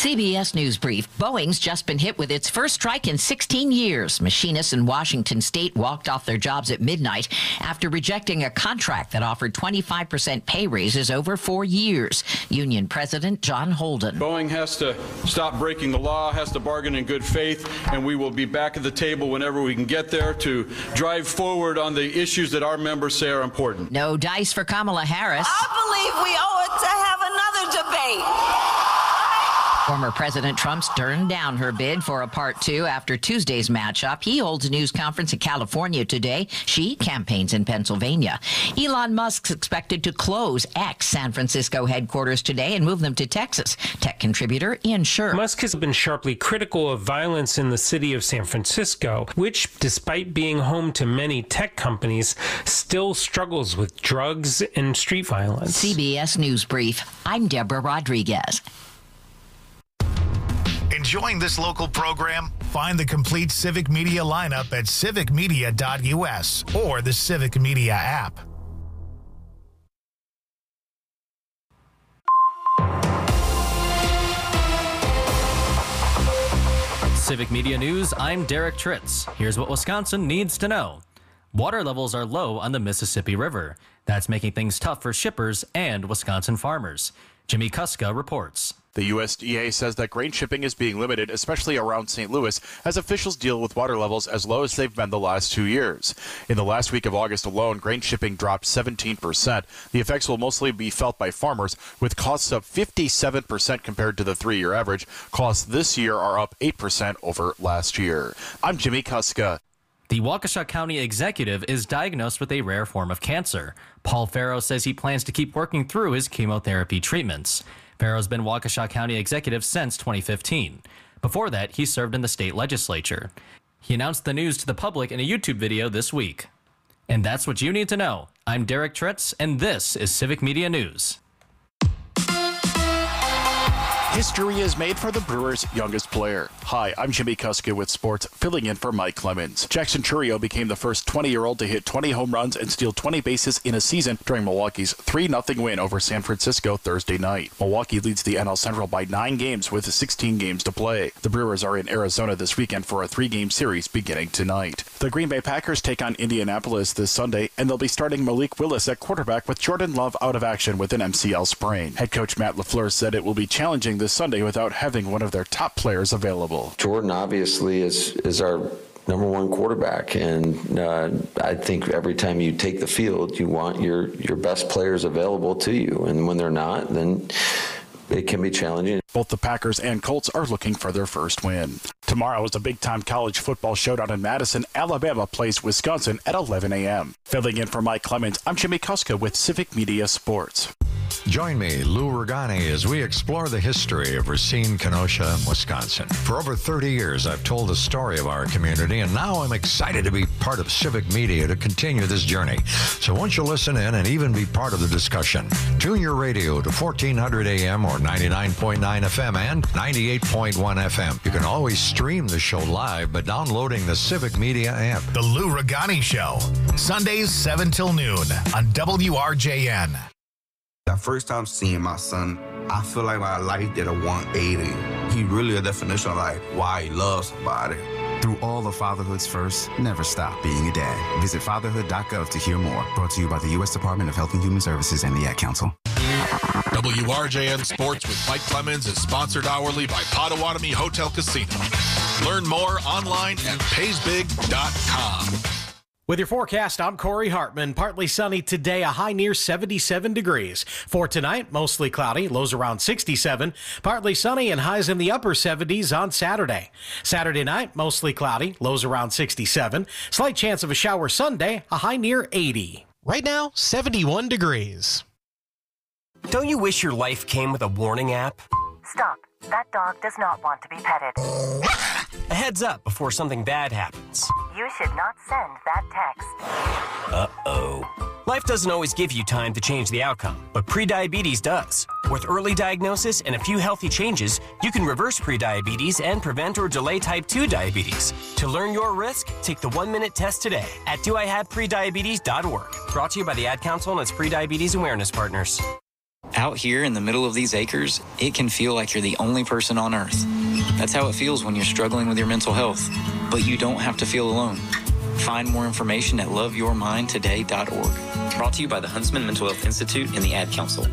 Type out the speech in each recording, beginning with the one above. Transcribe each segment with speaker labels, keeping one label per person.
Speaker 1: CBS News Brief. Boeing's just been hit with its first strike in 16 years. Machinists in Washington state walked off their jobs at midnight after rejecting a contract that offered 25% pay raises over 4 years. Union President John Holden.
Speaker 2: Boeing has to stop breaking the law, has to bargain in good faith, and we will be back at the table whenever we can get there to drive forward on the issues that our members say are important.
Speaker 1: No dice for Kamala Harris.
Speaker 3: I believe we owe it to have another debate.
Speaker 1: Former President Trump turned down her bid for a part 2 after Tuesday's matchup. He holds a news conference in California today. She campaigns in Pennsylvania. Elon Musk's expected to close X San Francisco headquarters today and move them to Texas. Tech contributor Ian Sherr.
Speaker 4: Musk has been sharply critical of violence in the city of San Francisco, which, despite being home to many tech companies, still struggles with drugs and street violence.
Speaker 1: CBS News Brief. I'm Deborah Rodriguez.
Speaker 5: Enjoying this local program? Find the complete Civic Media lineup at civicmedia.us or the Civic Media app.
Speaker 6: Civic Media News, I'm Derek Tritz. Here's what Wisconsin needs to know. Water levels are low on the Mississippi River. That's making things tough for shippers and Wisconsin farmers. Jimmy Kuska reports.
Speaker 7: The USDA says that grain shipping is being limited, especially around St. Louis, as officials deal with water levels as low as they've been the last 2 years. In the last week of August alone, grain shipping dropped 17%. The effects will mostly be felt by farmers, with costs up 57% compared to the 3-year average. Costs this year are up 8% over last year. I'm Jimmy Kuska.
Speaker 6: The Waukesha County executive is diagnosed with a rare form of cancer. Paul Farrow says he plans to keep working through his chemotherapy treatments. Farrow's been Waukesha County executive since 2015. Before that, he served in the state legislature. He announced the news to the public in a YouTube video this week. And that's what you need to know. I'm Derek Tritz, and this is Civic Media News.
Speaker 7: History is made for the Brewers' youngest player. Hi, I'm Jimmy Kuska with sports, filling in for Mike Clemens. Jackson Chourio became the first 20-year-old to hit 20 home runs and steal 20 bases in a season during Milwaukee's 3-0 win over San Francisco Thursday night. Milwaukee leads the NL Central by 9 games with 16 games to play. The Brewers are in Arizona this weekend for a 3-game series beginning tonight. The Green Bay Packers take on Indianapolis this Sunday, and they'll be starting Malik Willis at quarterback with Jordan Love out of action with an MCL sprain. Head coach Matt LaFleur said it will be challenging this Sunday without having one of their top players available.
Speaker 8: Jordan obviously is our number one quarterback, and I think every time you take the field, you want your best players available to you, and when they're not, then it can be challenging.
Speaker 7: Both the Packers and Colts are looking for their first win. Tomorrow is a big-time college football showdown in Madison. Alabama plays Wisconsin at 11 a.m. Filling in for Mike Clemens, I'm Jimmy Kuska with Civic Media Sports.
Speaker 9: Join me, Lou Regani, as we explore the history of Racine, Kenosha, Wisconsin. For over 30 years, I've told the story of our community, and now I'm excited to be part of Civic Media to continue this journey. So won't you listen in and even be part of the discussion? Tune your radio to 1400 AM or 99.9 FM and 98.1 FM. You can always stream the show live by downloading the Civic Media app.
Speaker 5: The Lou Regani Show, Sundays 7 till noon on WRJN.
Speaker 10: That first time seeing my son, I feel like my life did a 180. He really a definition of like why he loves somebody.
Speaker 11: Through all of fatherhood's first, never stop being a dad. Visit fatherhood.gov to hear more. Brought to you by the U.S. Department of Health and Human Services and the Ad Council.
Speaker 12: WRJN Sports with Mike Clemens is sponsored hourly by Potawatomi Hotel Casino. Learn more online at paysbig.com.
Speaker 13: With your forecast, I'm Corey Hartman. Partly sunny today, a high near 77 degrees. For tonight, mostly cloudy, lows around 67. Partly sunny and highs in the upper 70s on Saturday. Saturday night, mostly cloudy, lows around 67. Slight chance of a shower Sunday, a high near 80.
Speaker 14: Right now, 71 degrees.
Speaker 15: Don't you wish your life came with a warning app?
Speaker 16: Stop. That dog does not want to be petted.
Speaker 15: A heads up before something bad happens.
Speaker 16: You should not send that text.
Speaker 15: Uh-oh. Life doesn't always give you time to change the outcome, but prediabetes does. With early diagnosis and a few healthy changes, you can reverse prediabetes and prevent or delay type 2 diabetes. To learn your risk, take the 1-minute test today at doihaveprediabetes.org. Brought to you by the Ad Council and its prediabetes awareness partners.
Speaker 17: Out here in the middle of these acres, it can feel like you're the only person on earth. That's how it feels when you're struggling with your mental health. But you don't have to feel alone. Find more information at loveyourmindtoday.org. Brought to you by the Huntsman Mental Health Institute and the Ad Council.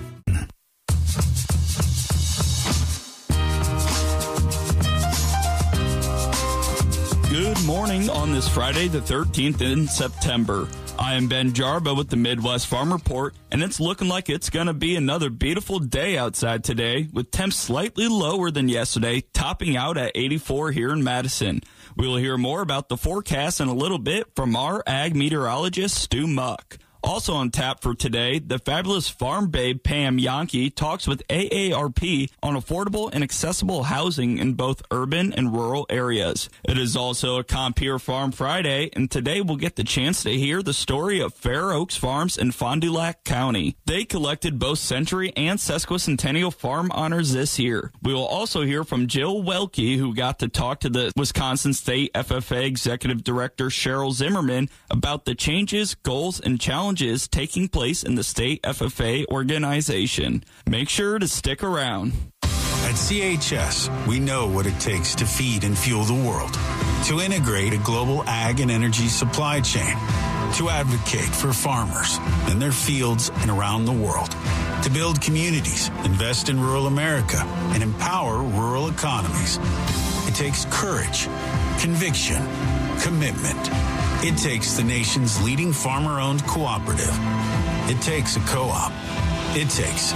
Speaker 18: Good morning on this Friday, the 13th in September. I am Ben Jarba with the Midwest Farm Report, and it's looking like it's going to be another beautiful day outside today, with temps slightly lower than yesterday, topping out at 84 here in Madison. We will hear more about the forecast in a little bit from our ag meteorologist, Stu Muck. Also on tap for today, the fabulous farm babe Pam Yankee talks with AARP on affordable and accessible housing in both urban and rural areas. It is also a Compeer Farm Friday, and today we'll get the chance to hear the story of Fair Oaks Farms in Fond du Lac County. They collected both century and sesquicentennial farm honors this year. We will also hear from Jill Welke, who got to talk to the Wisconsin State FFA Executive Director Cheryl Zimmerman about the changes, goals, and challenges taking place in the state FFA organization. Make sure to stick around.
Speaker 19: At CHS, we know what it takes to feed and fuel the world, to integrate a global ag and energy supply chain, to advocate for farmers in their fields and around the world, to build communities, invest in rural America, and empower rural economies. It takes courage, conviction, commitment. It takes the nation's leading farmer-owned cooperative. It takes a co-op. It takes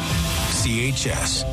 Speaker 19: CHS.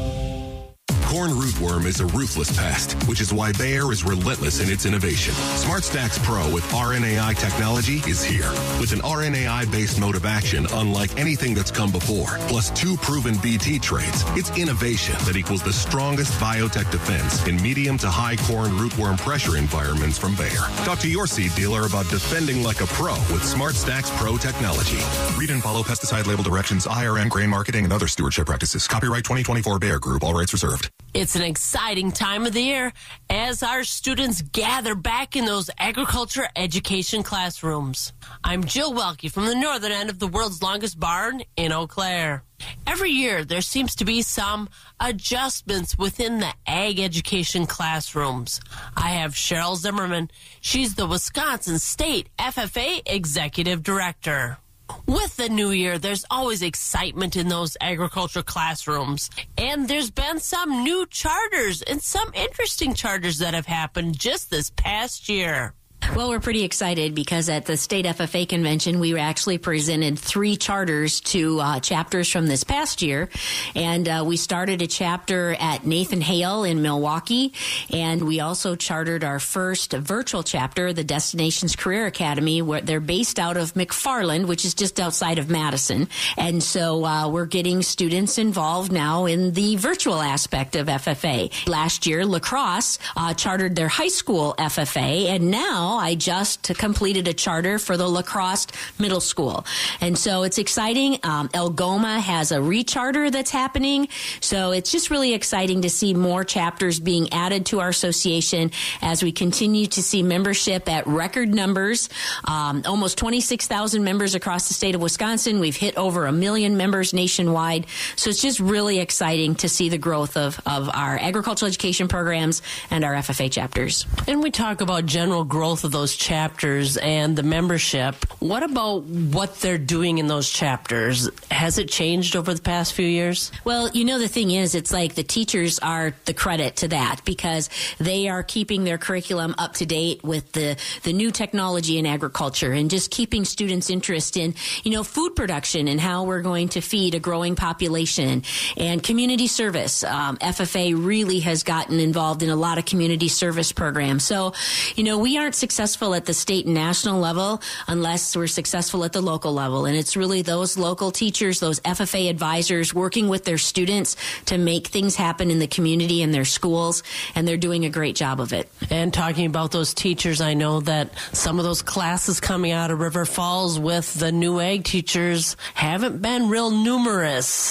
Speaker 20: Corn rootworm is a ruthless pest, which is why Bayer is relentless in its innovation. SmartStax Pro with RNAi technology is here. With an RNAi-based mode of action unlike anything that's come before, plus 2 proven BT traits, it's innovation that equals the strongest biotech defense in medium to high corn rootworm pressure environments from Bayer. Talk to your seed dealer about defending like a pro with SmartStax Pro technology. Read and follow pesticide label directions, IRM, grain marketing, and other stewardship practices. Copyright 2024 Bayer Group. All rights reserved.
Speaker 21: It's an exciting time of the year as our students gather back in those agriculture education classrooms. I'm Jill Welke from the northern end of the world's longest barn in Eau Claire. Every year, there seems to be some adjustments within the ag education classrooms. I have Cheryl Zimmerman. She's the Wisconsin State FFA Executive Director. With the new year, there's always excitement in those agriculture classrooms. And there's been some new charters and some interesting charters that have happened just this past year.
Speaker 22: Well, we're pretty excited because at the State FFA Convention, we actually presented 3 charters to chapters from this past year. And we started a chapter at Nathan Hale in Milwaukee. And we also chartered our first virtual chapter, the Destinations Career Academy, where they're based out of McFarland, which is just outside of Madison. And so we're getting students involved now in the virtual aspect of FFA. Last year, La Crosse chartered their high school FFA, and now I just completed a charter for the La Crosse Middle School. And so it's exciting. Algoma has a recharter that's happening. So it's just really exciting to see more chapters being added to our association as we continue to see membership at record numbers. Almost 26,000 members across the state of Wisconsin. We've hit over 1 million members nationwide. So it's just really exciting to see the growth of our agricultural education programs and our FFA chapters.
Speaker 21: And we talk about general growth of those chapters and the membership. What about what they're doing in those chapters? Has it changed over the past few years?
Speaker 22: Well, you know, the thing is, it's like the teachers are the credit to that because they are keeping their curriculum up to date with the new technology in agriculture and just keeping students' interest in, you know, food production and how we're going to feed a growing population and community service. FFA really has gotten involved in a lot of community service programs. So, you know, we aren't successful at the state and national level unless we're successful at the local level. And it's really those local teachers, those FFA advisors working with their students to make things happen in the community and their schools. And they're doing a great job of it.
Speaker 21: And talking about those teachers, I know that some of those classes coming out of River Falls with the new ag teachers haven't been real numerous.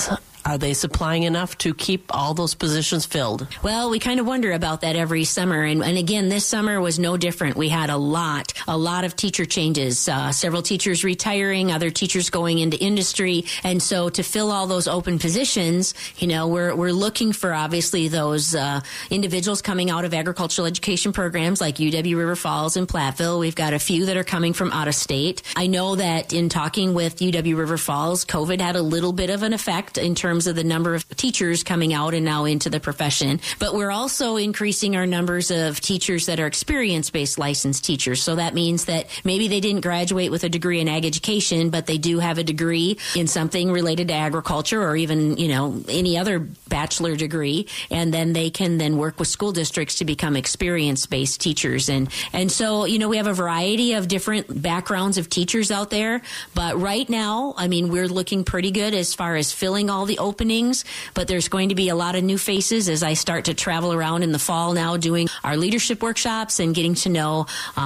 Speaker 21: Are they supplying enough to keep all those positions filled?
Speaker 22: Well, we kind of wonder about that every summer. And again, this summer was no different. We had a lot of teacher changes, several teachers retiring, other teachers going into industry. And so to fill all those open positions, we're looking for obviously those individuals coming out of agricultural education programs like UW River Falls and Platteville. We've got a few that are coming from out of state. I know that in talking with UW River Falls, COVID had a little bit of an effect in terms of the number of teachers coming out and now into the profession. But we're also increasing our numbers of teachers that are experience-based licensed teachers. So that means that maybe they didn't graduate with a degree in ag education, but they do have a degree in something related to agriculture or even, any other bachelor degree. And then they can then work with school districts to become experience-based teachers. And so, we have a variety of different backgrounds of teachers out there. But right now, we're looking pretty good as far as filling all the openings. But there's going to be a lot of new faces as I start to travel around in the fall now doing our leadership workshops and getting to know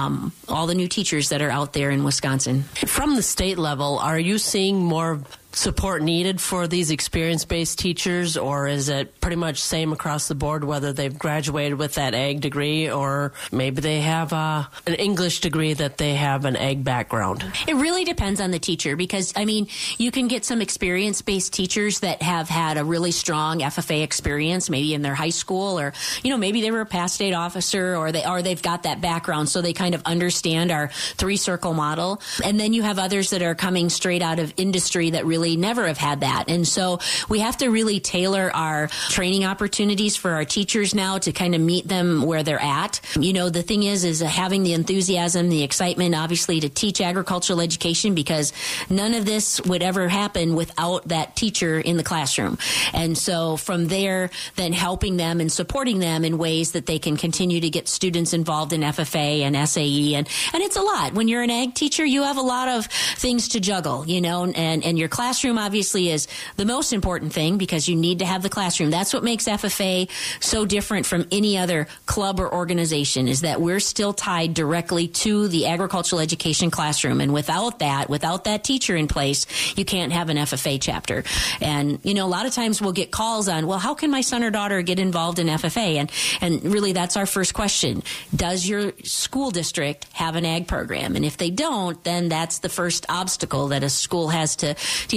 Speaker 22: all the new teachers that are out there in Wisconsin.
Speaker 21: From the state level, are you seeing more support needed for these experience-based teachers, or is it pretty much same across the board, whether they've graduated with that ag degree or maybe they have an English degree that they have an ag background?
Speaker 22: It really depends on the teacher because, you can get some experience-based teachers that have had a really strong FFA experience, maybe in their high school or, maybe they were a past state officer or they've got that background so they kind of understand our three-circle model. And then you have others that are coming straight out of industry that really never have had that. And so we have to really tailor our training opportunities for our teachers now to kind of meet them where they're at. The thing is having the enthusiasm, the excitement, obviously, to teach agricultural education because none of this would ever happen without that teacher in the classroom. And so from there, then helping them and supporting them in ways that they can continue to get students involved in FFA and SAE. And it's a lot. When you're an ag teacher, you have a lot of things to juggle, and your classroom obviously is the most important thing because you need to have the classroom. That's what makes FFA so different from any other club or organization is that we're still tied directly to the agricultural education classroom. And without that teacher in place, you can't have an FFA chapter. And, a lot of times we'll get calls on, well, how can my son or daughter get involved in FFA? And really that's our first question. Does your school district have an ag program? And if they don't, then that's the first obstacle that a school has to,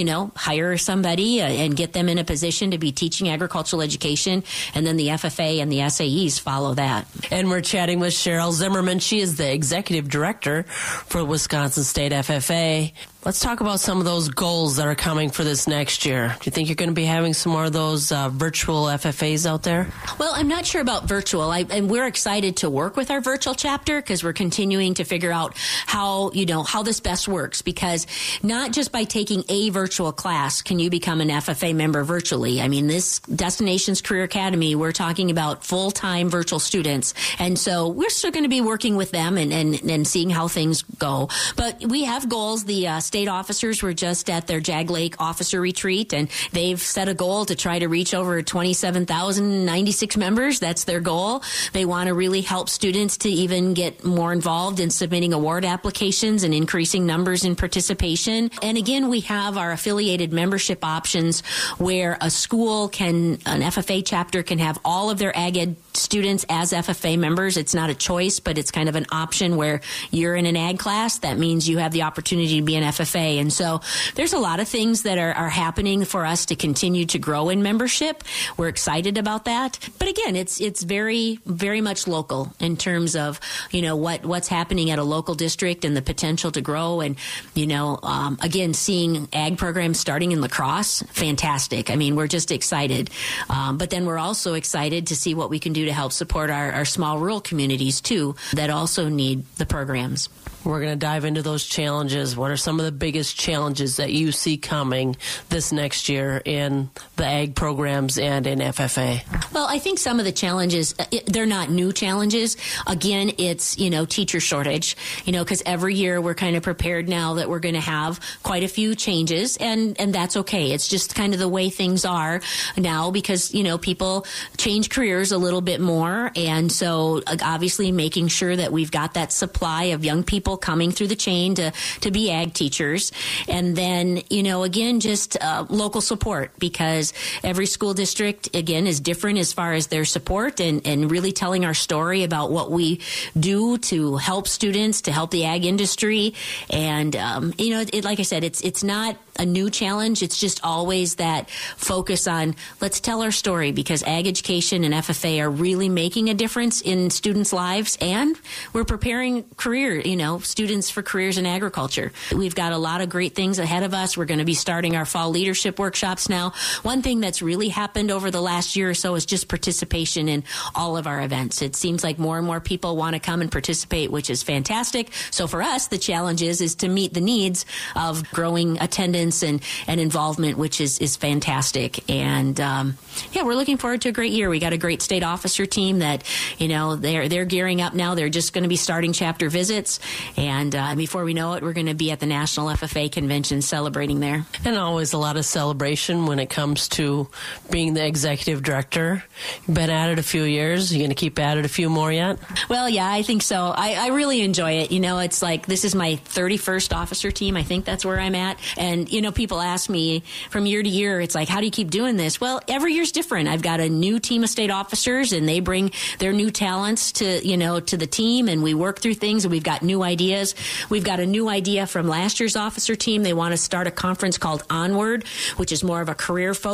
Speaker 22: hire somebody and get them in a position to be teaching agricultural education. And then the FFA and the SAEs follow that.
Speaker 21: And we're chatting with Cheryl Zimmerman. She is the executive director for Wisconsin State FFA. Let's talk about some of those goals that are coming for this next year. Do you think you're going to be having some more of those virtual FFAs out there?
Speaker 22: Well, I'm not sure about virtual. And we're excited to work with our virtual chapter because we're continuing to figure out how this best works. Because not just by taking a virtual class can you become an FFA member virtually. This Destinations Career Academy, we're talking about full-time virtual students. And so we're still going to be working with them and seeing how things go. But we have goals. The state officers were just at their Jag Lake officer retreat, and they've set a goal to try to reach over 27,096 members. That's their goal. They want to really help students to even get more involved in submitting award applications and increasing numbers in participation. And again, we have our affiliated membership options where an FFA chapter can have all of their ag ed students as FFA members. It's not a choice, but it's kind of an option where you're in an ag class. That means you have the opportunity to be an FFA. And so there's a lot of things that are happening for us to continue to grow in membership. We're excited about that. But again, it's very, very much local in terms of, what's happening at a local district and the potential to grow. And, again, seeing ag programs starting in La Crosse, fantastic. We're just excited. But then we're also excited to see what we can do to help support our small rural communities, too, that also need the programs.
Speaker 21: We're going to dive into those challenges. What are some of the biggest challenges that you see coming this next year in the ag programs and in FFA?
Speaker 22: Well, I think some of the challenges, they're not new challenges. Again, it's, teacher shortage, because every year we're kind of prepared now that we're going to have quite a few changes, and that's okay. It's just kind of the way things are now because, people change careers a little bit more. And so obviously making sure that we've got that supply of young people people coming through the chain to be ag teachers. And then, again, just local support, because every school district, again, is different as far as their support and really telling our story about what we do to help students, to help the ag industry. And, like I said, it's not a new challenge. It's just always that focus on let's tell our story, because ag education and FFA are really making a difference in students' lives, and we're preparing students for careers in agriculture. We've got a lot of great things ahead of us. We're going to be starting our fall leadership workshops now. One thing that's really happened over the last year or so is just participation in all of our events. It seems like more and more people want to come and participate, which is fantastic. So for us, the challenge is to meet the needs of growing attendance and involvement, which is fantastic. And we're looking forward to a great year. We got a great state officer team that they're gearing up now. They're just going to be starting chapter visits, and before we know it, we're going to be at the National FFA Convention celebrating there.
Speaker 21: And always a lot of celebration when it comes to being the executive director. You've been at it a few years. You're going to keep at it a few more yet?
Speaker 22: Well, yeah, I think so. I really enjoy it. It's like this is my 31st officer team. I think that's where I'm at. And, people ask me from year to year, it's like, how do you keep doing this? Well, every year's different. I've got a new team of state officers, and they bring their new talents to the team, and we work through things, and we've got new ideas. We've got a new idea from last year's officer team. They want to start a conference called Onward, which is more of a ag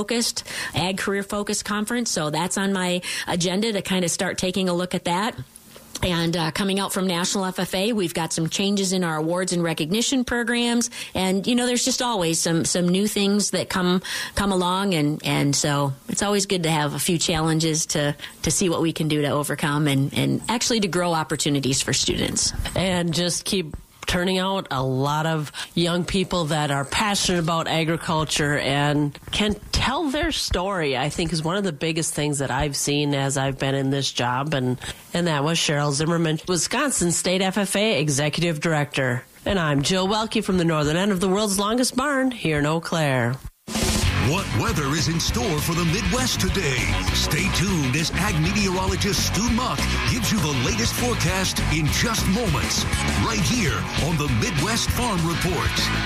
Speaker 22: career-focused conference. So that's on my agenda to kind of start taking a look at that. And coming out from National FFA, we've got some changes in our awards and recognition programs. And, there's just always some new things that come along. And so it's always good to have a few challenges to see what we can do to overcome and actually to grow opportunities for students.
Speaker 21: And just keep turning out a lot of young people that are passionate about agriculture and can tell their story, I think, is one of the biggest things that I've seen as I've been in this job. And that was Cheryl Zimmerman, Wisconsin State FFA Executive Director. And I'm Jill Welke from the northern end of the world's longest barn here in Eau Claire.
Speaker 2: What weather is in store for the Midwest today? Stay tuned as ag meteorologist Stu Muck gives you the latest forecast in just moments, right here on the Midwest Farm Report.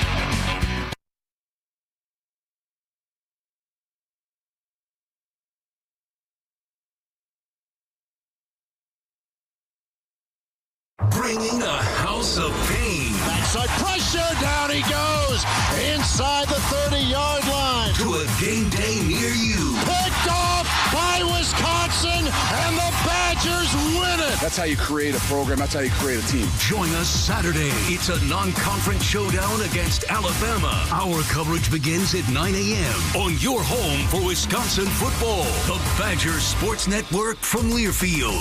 Speaker 2: Bringing a house of pain.
Speaker 3: Backside pressure, down he goes, inside the 30-yard line.
Speaker 2: To a game day near you.
Speaker 3: Picked off by Wisconsin, and the Badgers win it.
Speaker 23: That's how you create a program. That's how you create a team.
Speaker 2: Join us Saturday. It's a non-conference showdown against Alabama. Our coverage begins at 9 a.m. on your home for Wisconsin football. The Badgers Sports Network from Learfield.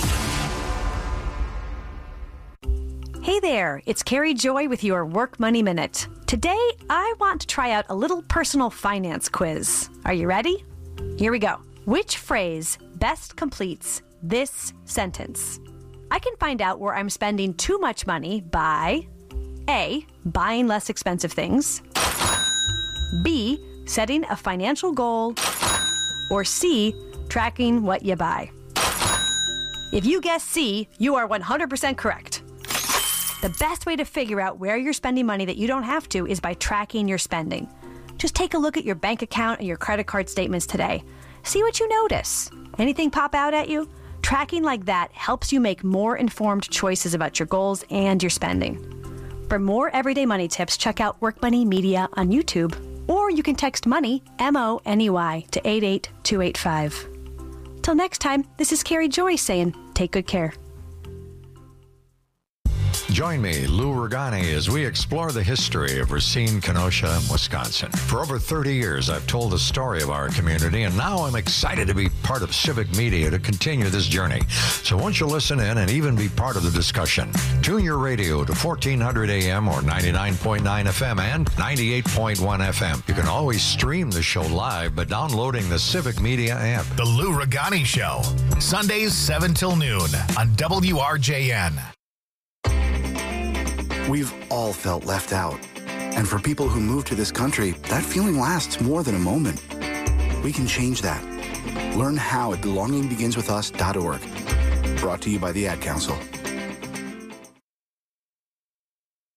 Speaker 24: Hey there, it's Carrie Joy with your Work Money Minute. Today, I want to try out a little personal finance quiz. Are you ready? Here we go. Which phrase best completes this sentence? I can find out where I'm spending too much money by A, buying less expensive things, B, setting a financial goal, or C, tracking what you buy. If you guess C, you are 100% correct. The best way to figure out where you're spending money that you don't have to is by tracking your spending. Just take a look at your bank account and your credit card statements today. See what you notice. Anything pop out at you? Tracking like that helps you make more informed choices about your goals and your spending. For more everyday money tips, check out Work Money Media on YouTube, or you can text MONEY, M-O-N-E-Y, to 88285. Till next time, this is Carrie Joy saying, take good care.
Speaker 9: Join me, Lou Ragani, as we explore the history of Racine, Kenosha, Wisconsin. For over 30 years, I've told the story of our community, and now I'm excited to be part of Civic Media to continue this journey. So won't you listen in and even be part of the discussion? Tune your radio to 1400 AM or 99.9 FM and 98.1 FM. You can always stream the show live by downloading the Civic Media app.
Speaker 5: The Lou Ragani Show, Sundays 7 till noon on WRJN.
Speaker 11: We've all felt left out. And for people who move to this country, that feeling lasts more than a moment. We can change that. Learn how at belongingbeginswithus.org. Brought to you by the Ad Council.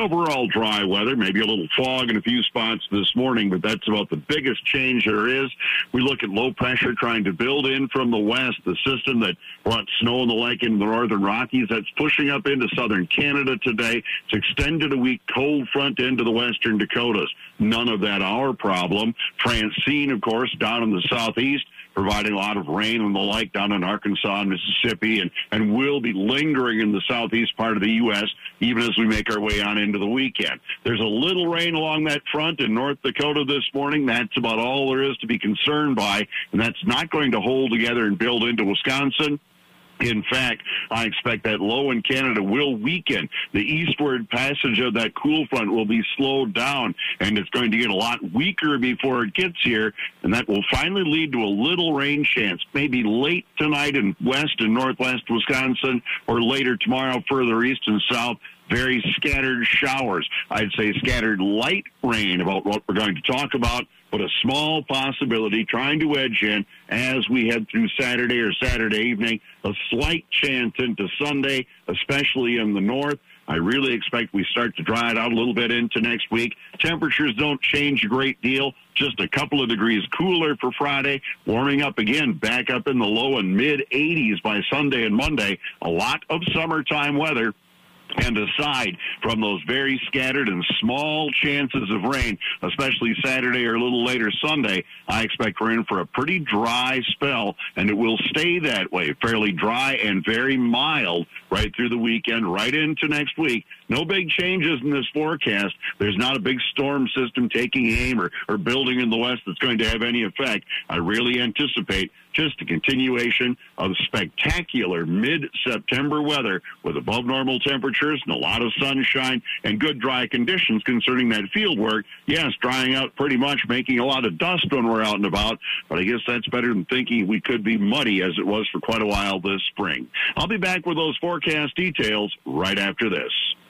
Speaker 1: overall dry weather, maybe a little fog in a few spots this morning, but that's about the biggest change there is. We look at low pressure trying to build in from the west, the system that brought snow and the like in the northern Rockies. That's pushing up into southern Canada today. It's extended a weak cold front into the western Dakotas. None of that our problem. Francine, of course, down in the southeast, providing a lot of rain and the like down in Arkansas and Mississippi, and will be lingering in the southeast part of the U.S. even as we make our way on into the weekend. There's a little rain along that front in North Dakota this morning. That's about all there is to be concerned by, and that's not going to hold together and build into Wisconsin. In fact, I expect that low in Canada will weaken. The eastward passage of that cool front will be slowed down, and it's going to get a lot weaker before it gets here, and that will finally lead to a little rain chance, maybe late tonight in west and northwest Wisconsin, or later tomorrow further east and south. Very scattered showers. I'd say scattered light rain about what we're going to talk about, but a small possibility trying to edge in as we head through Saturday or Saturday evening. A slight chance into Sunday, especially in the north. I really expect we start to dry it out a little bit into next week. Temperatures don't change a great deal. Just a couple of degrees cooler for Friday, warming up again, back up in the low and mid-80s by Sunday and Monday. A lot of summertime weather. And aside from those very scattered and small chances of rain, especially Saturday or a little later Sunday, I expect we're in for a pretty dry spell, and it will stay that way, fairly dry and very mild right through the weekend, right into next week. No big changes in this forecast. There's not a big storm system taking aim or building in the west that's going to have any effect. I really anticipate just a continuation of spectacular mid-September weather with above normal temperatures and a lot of sunshine and good dry conditions concerning that field work. Yes, drying out pretty much, making a lot of dust when we're out and about, but I guess that's better than thinking we could be muddy as it was for quite a while this spring. I'll be back with those forecast details right after this.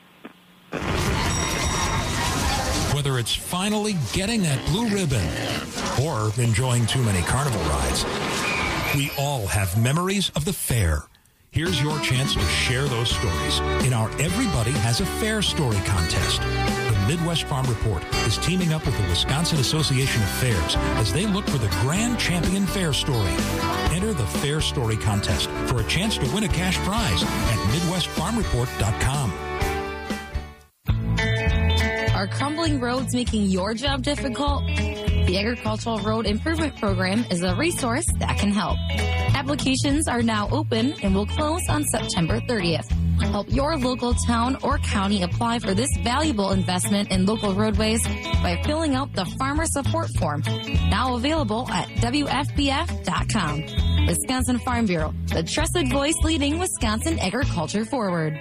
Speaker 4: Whether it's finally getting that blue ribbon or enjoying too many carnival rides, we all have memories of the fair. Here's your chance to share those stories in our Everybody Has a Fair Story contest. The Midwest Farm Report is teaming up with the Wisconsin Association of Fairs as they look for the grand champion fair story. Enter the Fair Story contest for a chance to win a cash prize at MidwestFarmReport.com.
Speaker 6: Are crumbling roads making your job difficult? The Agricultural Road Improvement Program is a resource that can help. Applications are now open and will close on September 30th. Help your local town or county apply for this valuable investment in local roadways by filling out the Farmer Support Form, now available at WFBF.com. Wisconsin Farm Bureau, the trusted voice leading Wisconsin agriculture forward.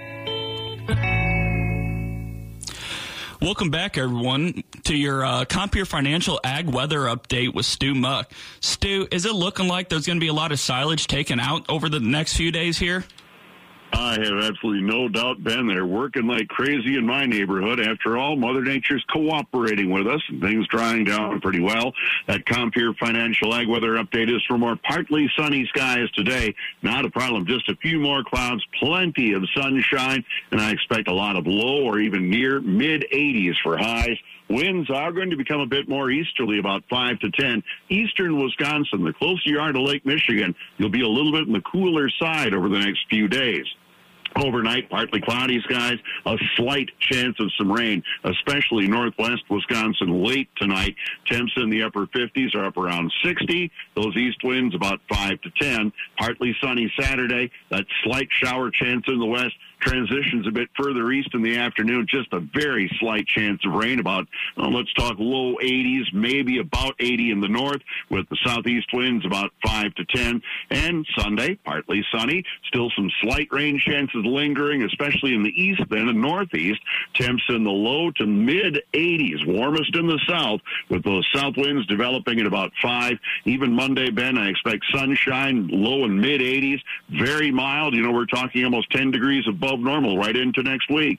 Speaker 18: Welcome back, everyone, to your Compeer Financial Ag Weather Update with Stu Muck. Stu, is it looking like there's going to be a lot of silage taken out over the next few days here?
Speaker 1: I have absolutely no doubt, Ben. They're working like crazy in my neighborhood. After all, Mother Nature's cooperating with us, and things drying down pretty well. That Compeer Financial Ag Weather Update is for more partly sunny skies today. Not a problem. Just a few more clouds, plenty of sunshine, and I expect a lot of low or even near mid-80s for highs. Winds are going to become a bit more easterly, about 5 to 10. Eastern Wisconsin, the closer you are to Lake Michigan, you'll be a little bit in the cooler side over the next few days. Overnight, partly cloudy skies, a slight chance of some rain, especially northwest Wisconsin late tonight. Temps in the upper 50s are up around 60. Those east winds about 5 to 10. Partly sunny Saturday. That slight shower chance in the west. Transitions a bit further east in the afternoon, just a very slight chance of rain, about, let's talk low 80s, maybe about 80 in the north, with the southeast winds about 5 to 10. And Sunday, partly sunny, still some slight rain chances lingering, especially in the east, then and northeast. Temps in the low to mid-80s, warmest in the south, with those south winds developing at about 5. Even Monday, Ben, I expect sunshine, low and mid-80s, very mild. We're talking almost 10 degrees above normal right into next week.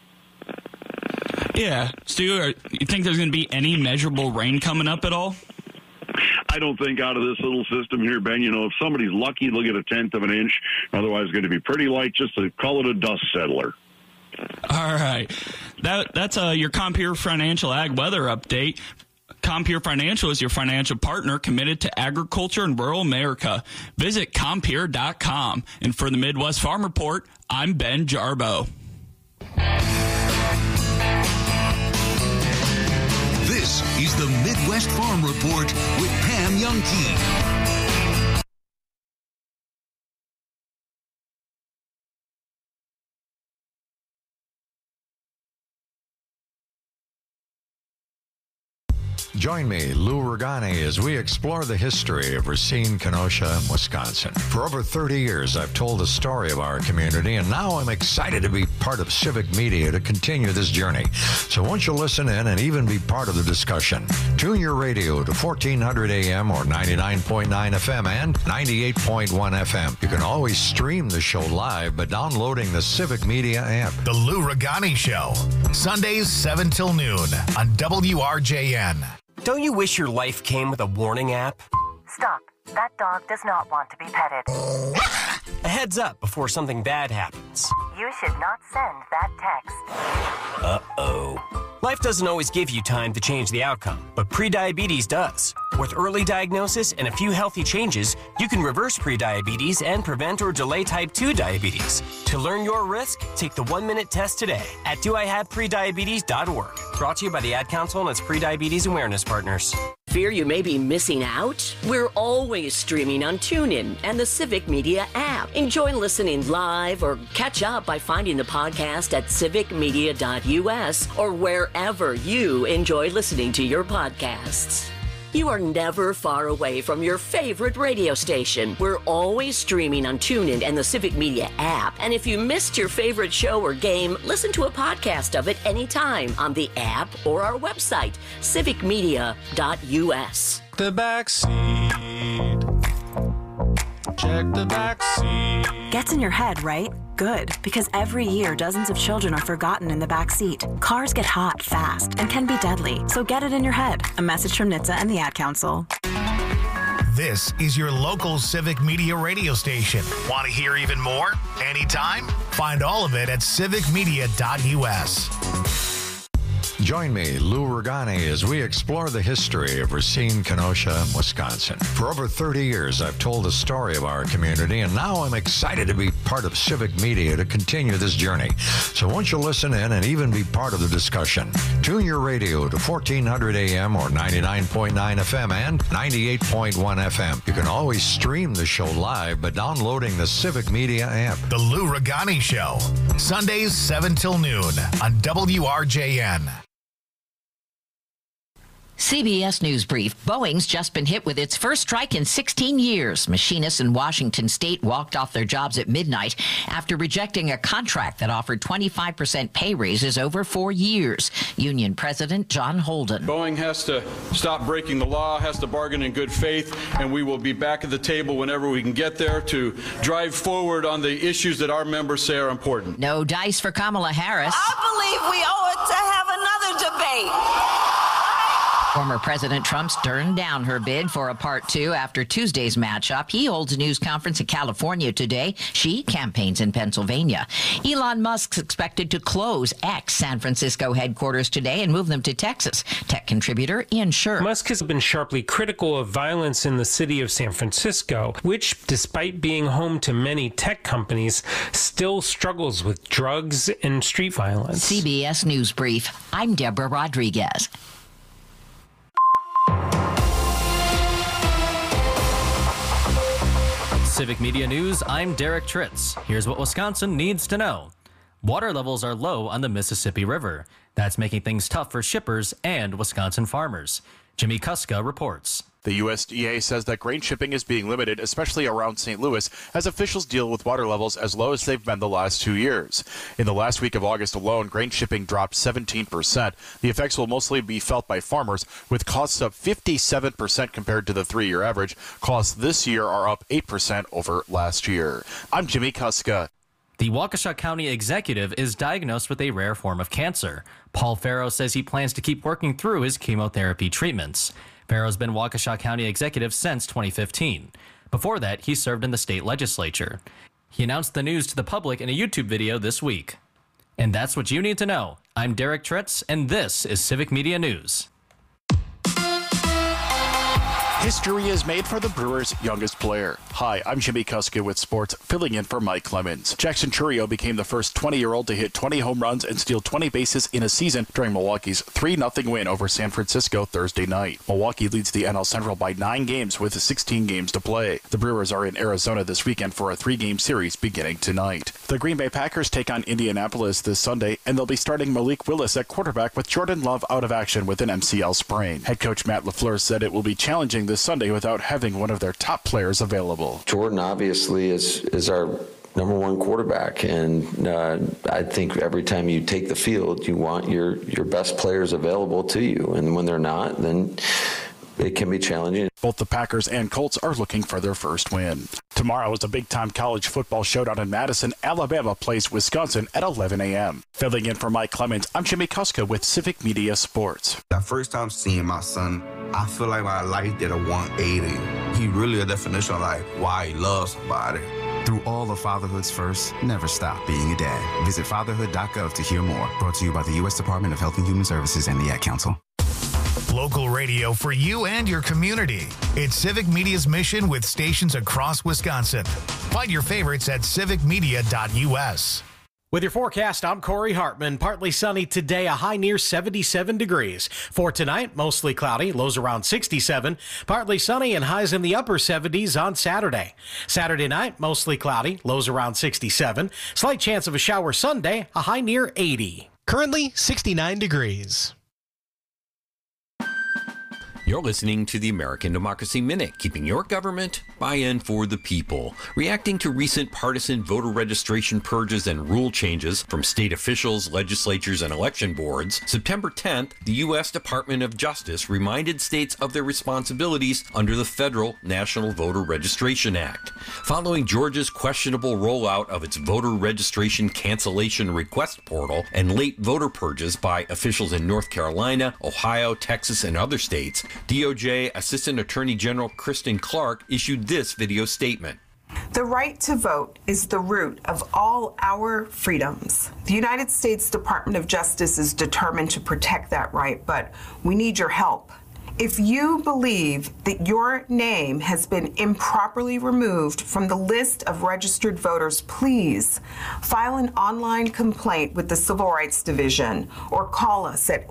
Speaker 18: Yeah. Stu, you think there's going to be any measurable rain coming up at all?
Speaker 1: I don't think out of this little system here, Ben, if somebody's lucky, they'll get 1/10 of an inch. Otherwise, it's going to be pretty light, just to call it a dust settler.
Speaker 18: All right. That's your Compeer Financial Ag Weather Update. Compeer Financial is your financial partner committed to agriculture and rural America. Visit Compeer.com. And for the Midwest Farm Report, I'm Ben Jarbo.
Speaker 2: This is the Midwest Farm Report with Pam Youngkey.
Speaker 9: Join me, Lou Ragani, as we explore the history of Racine, Kenosha, Wisconsin. For over 30 years, I've told the story of our community, and now I'm excited to be part of Civic Media to continue this journey. So won't you listen in and even be part of the discussion? Tune your radio to 1400 AM or 99.9 FM and 98.1 FM. You can always stream the show live by downloading the Civic Media app.
Speaker 5: The Lou Ragani Show, Sundays 7 till noon on WRJN.
Speaker 15: Don't you wish your life came with a warning app?
Speaker 16: Stop. That dog does not want to be petted.
Speaker 15: A heads up before something bad happens.
Speaker 16: You should not send that text.
Speaker 15: Uh-oh. Life doesn't always give you time to change the outcome, but prediabetes does. With early diagnosis and a few healthy changes, you can reverse prediabetes and prevent or delay type 2 diabetes. To learn your risk, take the 1-minute test today at doihaveprediabetes.org. Brought to you by the Ad Council and its prediabetes awareness partners.
Speaker 7: Fear you may be missing out? We're always streaming on TuneIn and the Civic Media app. Enjoy listening live or catch up by finding the podcast at civicmedia.us or wherever you enjoy listening to your podcasts. You are never far away from your favorite radio station. We're always streaming on TuneIn and the Civic Media app. And if you missed your favorite show or game, listen to a podcast of it anytime on the app or our website, civicmedia.us.
Speaker 8: The backseat. Check the backseat.
Speaker 10: Gets in your head, right? Good, because every year dozens of children are forgotten in the back seat. Cars get hot fast and can be deadly, so get it in your head. A message from NHTSA and the Ad Council.
Speaker 5: This is your local Civic Media radio station. Want to hear even more? Anytime? Find all of it at civicmedia.us.
Speaker 9: Join me, Lou Ragani, as we explore the history of Racine, Kenosha, Wisconsin. For over 30 years, I've told the story of our community, and now I'm excited to be part of Civic Media to continue this journey. So won't you listen in and even be part of the discussion? Tune your radio to 1400 AM or 99.9 FM and 98.1 FM. You can always stream the show live by downloading the Civic Media app.
Speaker 5: The Lou Ragani Show, Sundays 7 till noon on WRJN.
Speaker 12: CBS News Brief. Boeing's just been hit with its first strike in 16 years. Machinists in Washington state walked off their jobs at midnight after rejecting a contract that offered 25% pay raises over 4 years. Union President John Holden.
Speaker 25: Boeing has to stop breaking the law, has to bargain in good faith, and we will be back at the table whenever we can get there to drive forward on the issues that our members say are important.
Speaker 12: No dice for Kamala Harris.
Speaker 26: I believe we owe it to have another debate.
Speaker 12: Former President Trump turned down her bid for a Part 2 after Tuesday's matchup. He holds a news conference in California today. She campaigns in Pennsylvania. Elon Musk's expected to close X San Francisco headquarters today and move them to Texas. Tech contributor Ian Scher.
Speaker 27: Musk has been sharply critical of violence in the city of San Francisco, which, despite being home to many tech companies, still struggles with drugs and street violence.
Speaker 12: CBS News Brief. I'm Deborah Rodriguez.
Speaker 28: Civic Media News, I'm Derek Tritz. Here's what Wisconsin needs to know. Water levels are low on the Mississippi River. That's making things tough for shippers and Wisconsin farmers. Jimmy Kuska reports.
Speaker 29: The USDA says that grain shipping is being limited, especially around St. Louis, as officials deal with water levels as low as they've been the last 2 years. In the last week of August alone, grain shipping dropped 17%. The effects will mostly be felt by farmers, with costs up 57% compared to the 3-year average. Costs this year are up 8% over last year. I'm Jimmy Kuska.
Speaker 28: The Waukesha County executive is diagnosed with a rare form of cancer. Paul Farrow says he plans to keep working through his chemotherapy treatments. Farrow's been Waukesha County executive since 2015. Before that, he served in the state legislature. He announced the news to the public in a YouTube video this week. And that's what you need to know. I'm Derek Tritz, and this is Civic Media News.
Speaker 29: History is made for the Brewers' youngest player. Hi, I'm Jimmy Kuska with sports, filling in for Mike Clemens. Jackson Chourio became the first 20-year-old to hit 20 home runs and steal 20 bases in a season during Milwaukee's 3-0 win over San Francisco Thursday night. Milwaukee leads the NL Central by 9 games with 16 games to play. The Brewers are in Arizona this weekend for a 3-game series beginning tonight. The Green Bay Packers take on Indianapolis this Sunday, and they'll be starting Malik Willis at quarterback with Jordan Love out of action with an MCL sprain. Head coach Matt LaFleur said it will be challenging this Sunday without having one of their top players available.
Speaker 3: Jordan obviously is our number one quarterback, and I think every time you take the field, you want your best players available to you, and when they're not, then it can be challenging.
Speaker 29: Both the Packers and Colts are looking for their first win. Tomorrow is a big-time college football showdown in Madison. Alabama plays Wisconsin at 11 a.m. Filling in for Mike Clemens, I'm Jimmy Kuska with Civic Media Sports.
Speaker 13: That first time seeing my son, I feel like my life did a 180. He really a definition of like why he loves somebody.
Speaker 11: Through all of fatherhood's first, never stop being a dad. Visit fatherhood.gov to hear more. Brought to you by the U.S. Department of Health and Human Services and the Ad Council.
Speaker 5: Local radio for you and your community. It's Civic Media's mission with stations across Wisconsin. Find your favorites at civicmedia.us.
Speaker 14: With your forecast, I'm Corey Hartman. Partly sunny today, a high near 77 degrees. For tonight, mostly cloudy, lows around 67. Partly sunny and highs in the upper 70s on Saturday. Saturday night, mostly cloudy, lows around 67. Slight chance of a shower Sunday, a high near 80.
Speaker 17: Currently 69 degrees.
Speaker 19: You're listening to the American Democracy Minute, keeping your government by and for the people. Reacting to recent partisan voter registration purges and rule changes from state officials, legislatures, and election boards, September 10th, the U.S. Department of Justice reminded states of their responsibilities under the federal National Voter Registration Act. Following Georgia's questionable rollout of its voter registration cancellation request portal and late voter purges by officials in North Carolina, Ohio, Texas, and other states, DOJ Assistant Attorney General Kristen Clark issued this video statement.
Speaker 20: The right to vote is the root of all our freedoms. The United States Department of Justice is determined to protect that right, but we need your help. If you believe that your name has been improperly removed from the list of registered voters, please file an online complaint with the Civil Rights Division or call us at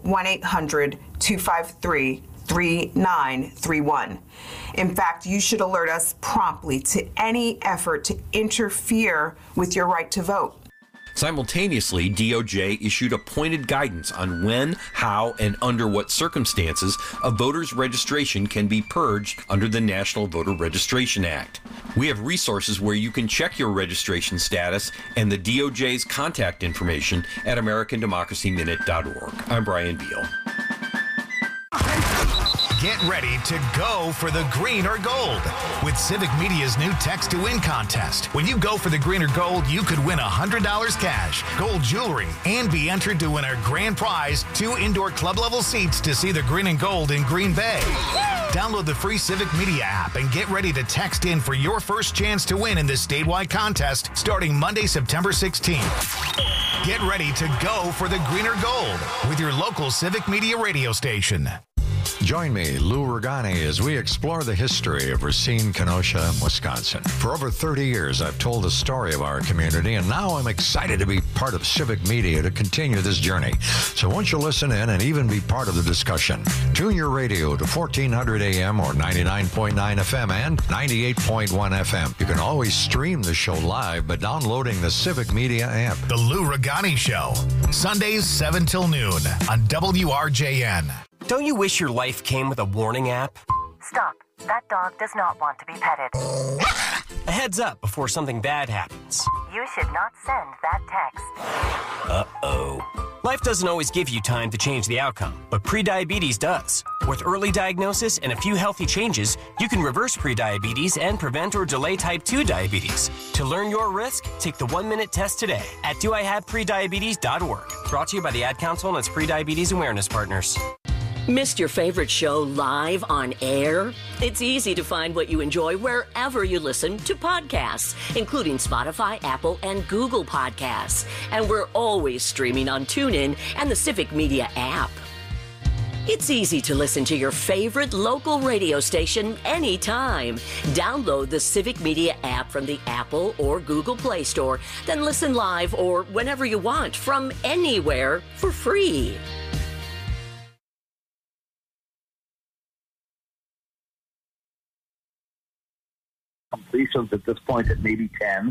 Speaker 20: 1-800-253-3931. In fact, you should alert us promptly to any effort to interfere with your right to vote.
Speaker 19: Simultaneously, DOJ issued a pointed guidance on when, how, and under what circumstances a voter's registration can be purged under the National Voter Registration Act. We have resources where you can check your registration status and the DOJ's contact information at AmericanDemocracyMinute.org. I'm Brian Beal.
Speaker 5: Get ready to go for the green or gold with Civic Media's new Text to Win contest. When you go for the green or gold, you could win $100 cash, gold jewelry, and be entered to win our grand prize, 2 indoor club level seats to see the green and gold in Green Bay. Download the free Civic Media app and get ready to text in for your first chance to win in this statewide contest starting Monday, September 16th. Get ready to go for the green or gold with your local Civic Media radio station.
Speaker 9: Join me, Lou Ragani, as we explore the history of Racine, Kenosha, Wisconsin. For over 30 years, I've told the story of our community, and now I'm excited to be part of Civic Media to continue this journey. So won't you listen in and even be part of the discussion? Tune your radio to 1400 AM or 99.9 FM and 98.1 FM. You can always stream the show live by downloading the Civic Media app.
Speaker 5: The Lou Ragani Show, Sundays 7 till noon on WRJN.
Speaker 15: Don't you wish your life came with a warning app?
Speaker 16: Stop. That dog does not want to be petted.
Speaker 15: A heads up before something bad happens.
Speaker 16: You should not send that text.
Speaker 15: Uh-oh. Life doesn't always give you time to change the outcome, but prediabetes does. With early diagnosis and a few healthy changes, you can reverse prediabetes and prevent or delay type 2 diabetes. To learn your risk, take the 1-minute test today at doihaveprediabetes.org. Brought to you by the Ad Council and its prediabetes awareness partners.
Speaker 7: Missed your favorite show live on air? It's easy to find what you enjoy wherever you listen to podcasts, including Spotify, Apple, and Google Podcasts. And we're always streaming on TuneIn and the Civic Media app. It's easy to listen to your favorite local radio station anytime. Download the Civic Media app from the Apple or Google Play Store, then listen live or whenever you want from anywhere for free.
Speaker 1: Completions at this point at maybe 10.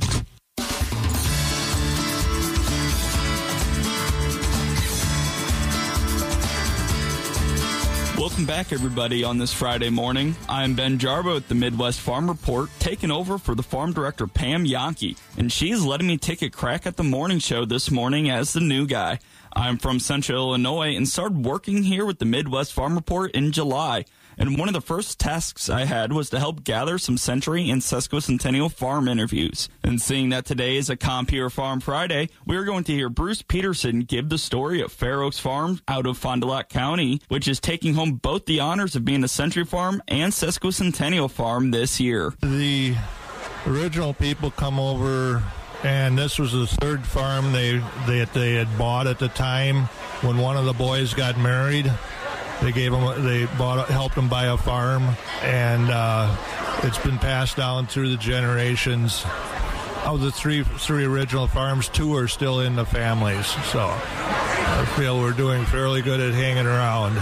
Speaker 2: Welcome back, everybody, on this Friday morning. I'm Ben Jarbo at the Midwest Farm Report, taking over for the farm director, Pam Yankee, and she's letting me take a crack at the morning show this morning as the new guy. I'm from Central Illinois and started working here with the Midwest Farm Report in July. And one of the first tasks I had was to help gather some Century and Sesquicentennial farm interviews. And seeing that today is a Compeer Farm Friday, we're going to hear Bruce Peterson give the story of Fair Oaks Farm out of Fond du Lac County, which is taking home both the honors of being a Century Farm and Sesquicentennial Farm this year.
Speaker 4: The original people come over, and this was the third farm they had bought at the time when one of the boys got married. Helped them buy a farm, and it's been passed down through the generations. Of the three original farms, 2 are still in the families, so I feel we're doing fairly good at hanging around.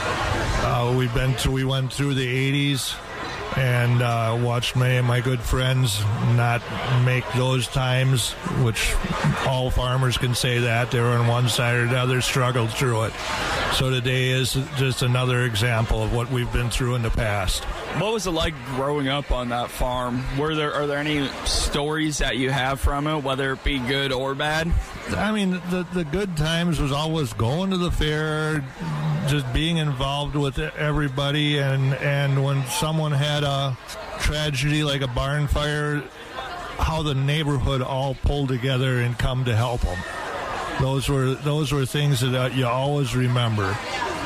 Speaker 4: We went through the 80s and watched many of my good friends not make those times, which all farmers can say that. They were on one side or the other, struggled through it. So today is just another example of what we've been through in the past.
Speaker 2: What was it like growing up on that farm? Are there any stories that you have from it, whether it be good or bad?
Speaker 4: I mean, the good times was always going to the fair, just being involved with everybody, and when someone had a tragedy like a barn fire, how the neighborhood all pulled together and come to help them. Those were things that you always remember.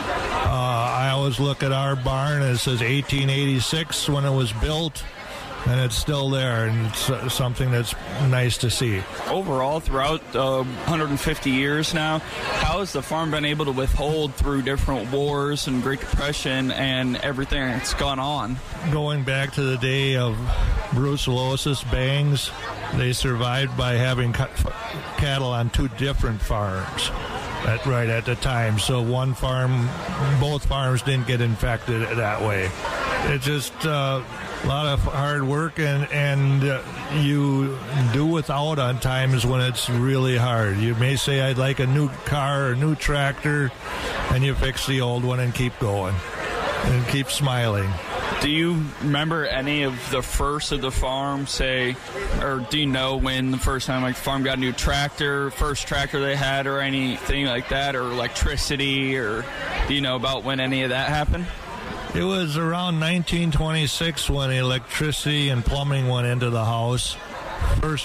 Speaker 4: I always look at our barn, and it says 1886 when it was built, and it's still there, and it's something that's nice to see.
Speaker 2: Overall, throughout 150 years now, how has the farm been able to withhold through different wars and Great Depression and everything that's gone on? Going back to the day of brucellosis, bangs, they survived by having cattle on 2 different farms right at the time. So both farms didn't get infected that way. It's just a lot of hard work, and you do without on times when it's really hard. You may say, I'd like a new car or a new tractor, and you fix the old one and keep going and keep smiling. Do you remember any of the first of the farm, or do you know when the first time the farm got a new tractor, first tractor they had, or anything like that, or electricity, or do you know about when any of that happened?
Speaker 4: It was around 1926 when electricity and plumbing went into the house. First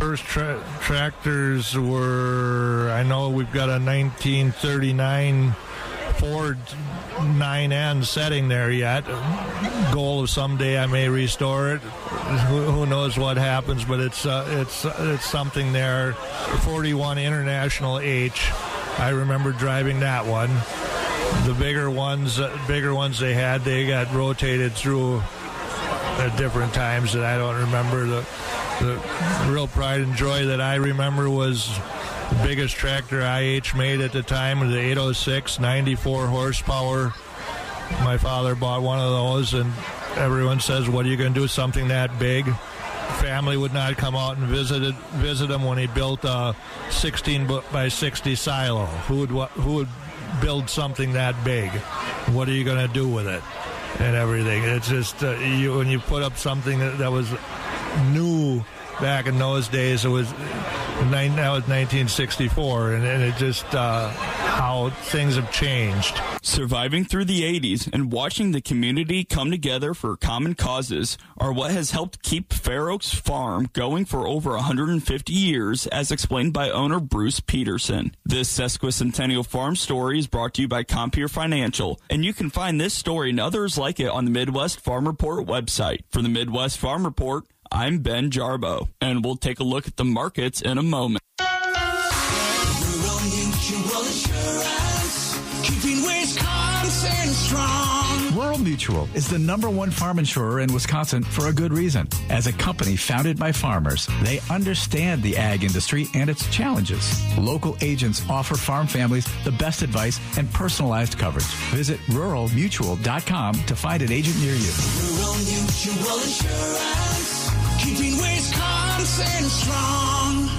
Speaker 4: tractors were, I know we've got a 1939 Ford 9N setting there yet. Goal of someday I may restore it. Who knows what happens, but it's something there. 41 International H. I remember driving that one. The bigger ones they had, they got rotated through at different times that I don't remember. The real pride and joy that I remember was the biggest tractor IH made at the time was the 806, 94 horsepower. My father bought one of those, and everyone says, what are you going to do with something that big? Family would not come out and visit him when he built a 16 by 60 silo. Who would build something that big? What are you going to do with it and everything? It's just when you put up something that was new back in those days, that was 1964, and it just how things have changed.
Speaker 2: Surviving through the 80s and watching the community come together for common causes are what has helped keep Fair Oaks Farm going for over 150 years, as explained by owner Bruce Peterson. This sesquicentennial farm story is brought to you by Compeer Financial, and you can find this story and others like it on the Midwest Farm Report website. For the Midwest Farm Report, I'm Ben Jarbo, and we'll take a look at the markets in a moment.
Speaker 6: Rural Mutual Insurance, keeping Wisconsin strong.
Speaker 8: Rural Mutual is the #1 farm insurer in Wisconsin for a good reason. As a company founded by farmers, they understand the ag industry and its challenges. Local agents offer farm families the best advice and personalized coverage. Visit ruralmutual.com to find an agent near you.
Speaker 6: Rural Mutual Insurance, keeping Wisconsin strong.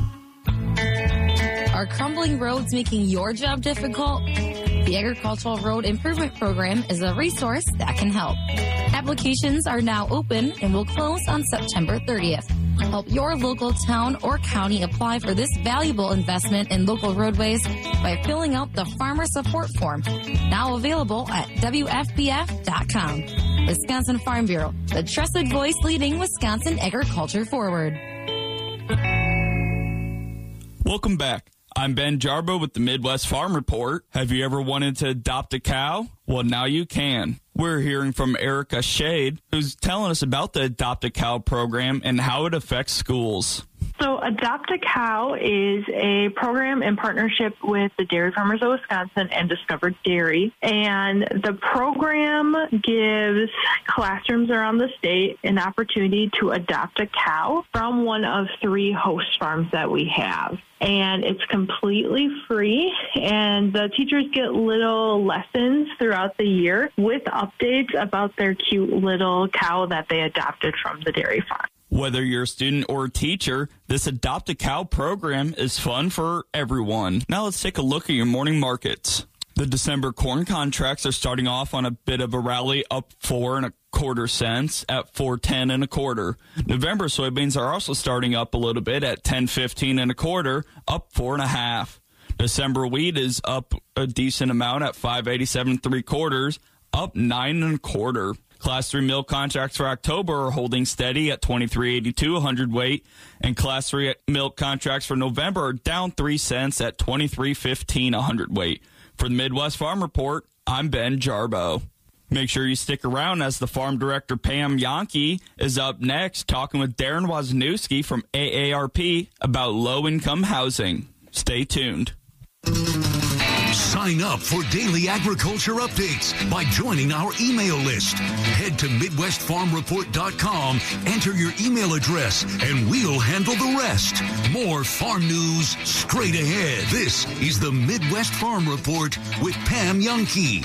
Speaker 10: Are crumbling roads making your job difficult? The Agricultural Road Improvement Program is a resource that can help. Applications are now open and will close on September 30th. Help your local town or county apply for this valuable investment in local roadways by filling out the Farmer Support Form, now available at WFPF.com. Wisconsin Farm Bureau, the trusted voice leading Wisconsin agriculture forward.
Speaker 2: Welcome back. I'm Ben Jarbo with the Midwest Farm Report. Have you ever wanted to adopt a cow? Well, now you can. We're hearing from Erica Shade, who's telling us about the Adopt a Cow program and how it affects schools.
Speaker 18: So Adopt a Cow is a program in partnership with the Dairy Farmers of Wisconsin and Discovered Dairy. And the program gives classrooms around the state an opportunity to adopt a cow from one of 3 host farms that we have. And it's completely free, and the teachers get little lessons throughout the year with updates about their cute little cow that they adopted from the dairy farm.
Speaker 2: Whether you're a student or a teacher, this Adopt a Cow program is fun for everyone. Now let's take a look at your morning markets. The December corn contracts are starting off on a bit of a rally, up 4 1/4 cents at 4.10 1/4. November soybeans are also starting up a little bit at 10.15 1/4, up 4 1/2. December wheat is up a decent amount at 5.87 3/4, up 9 1/4. Class 3 milk contracts for October are holding steady at 23.82 a hundredweight, and Class 3 milk contracts for November are down 3 cents at 23.15 a hundredweight. For the Midwest Farm Report, I'm Ben Jarbo. Make sure you stick around as the Farm Director Pam Yankee is up next talking with Darren Wozniewski from AARP about low-income housing. Stay tuned.
Speaker 21: Sign up for daily agriculture updates by joining our email list. Head to MidwestFarmReport.com, enter your email address, and we'll handle the rest. More farm news straight ahead. This is the Midwest Farm Report with Pam Yankee.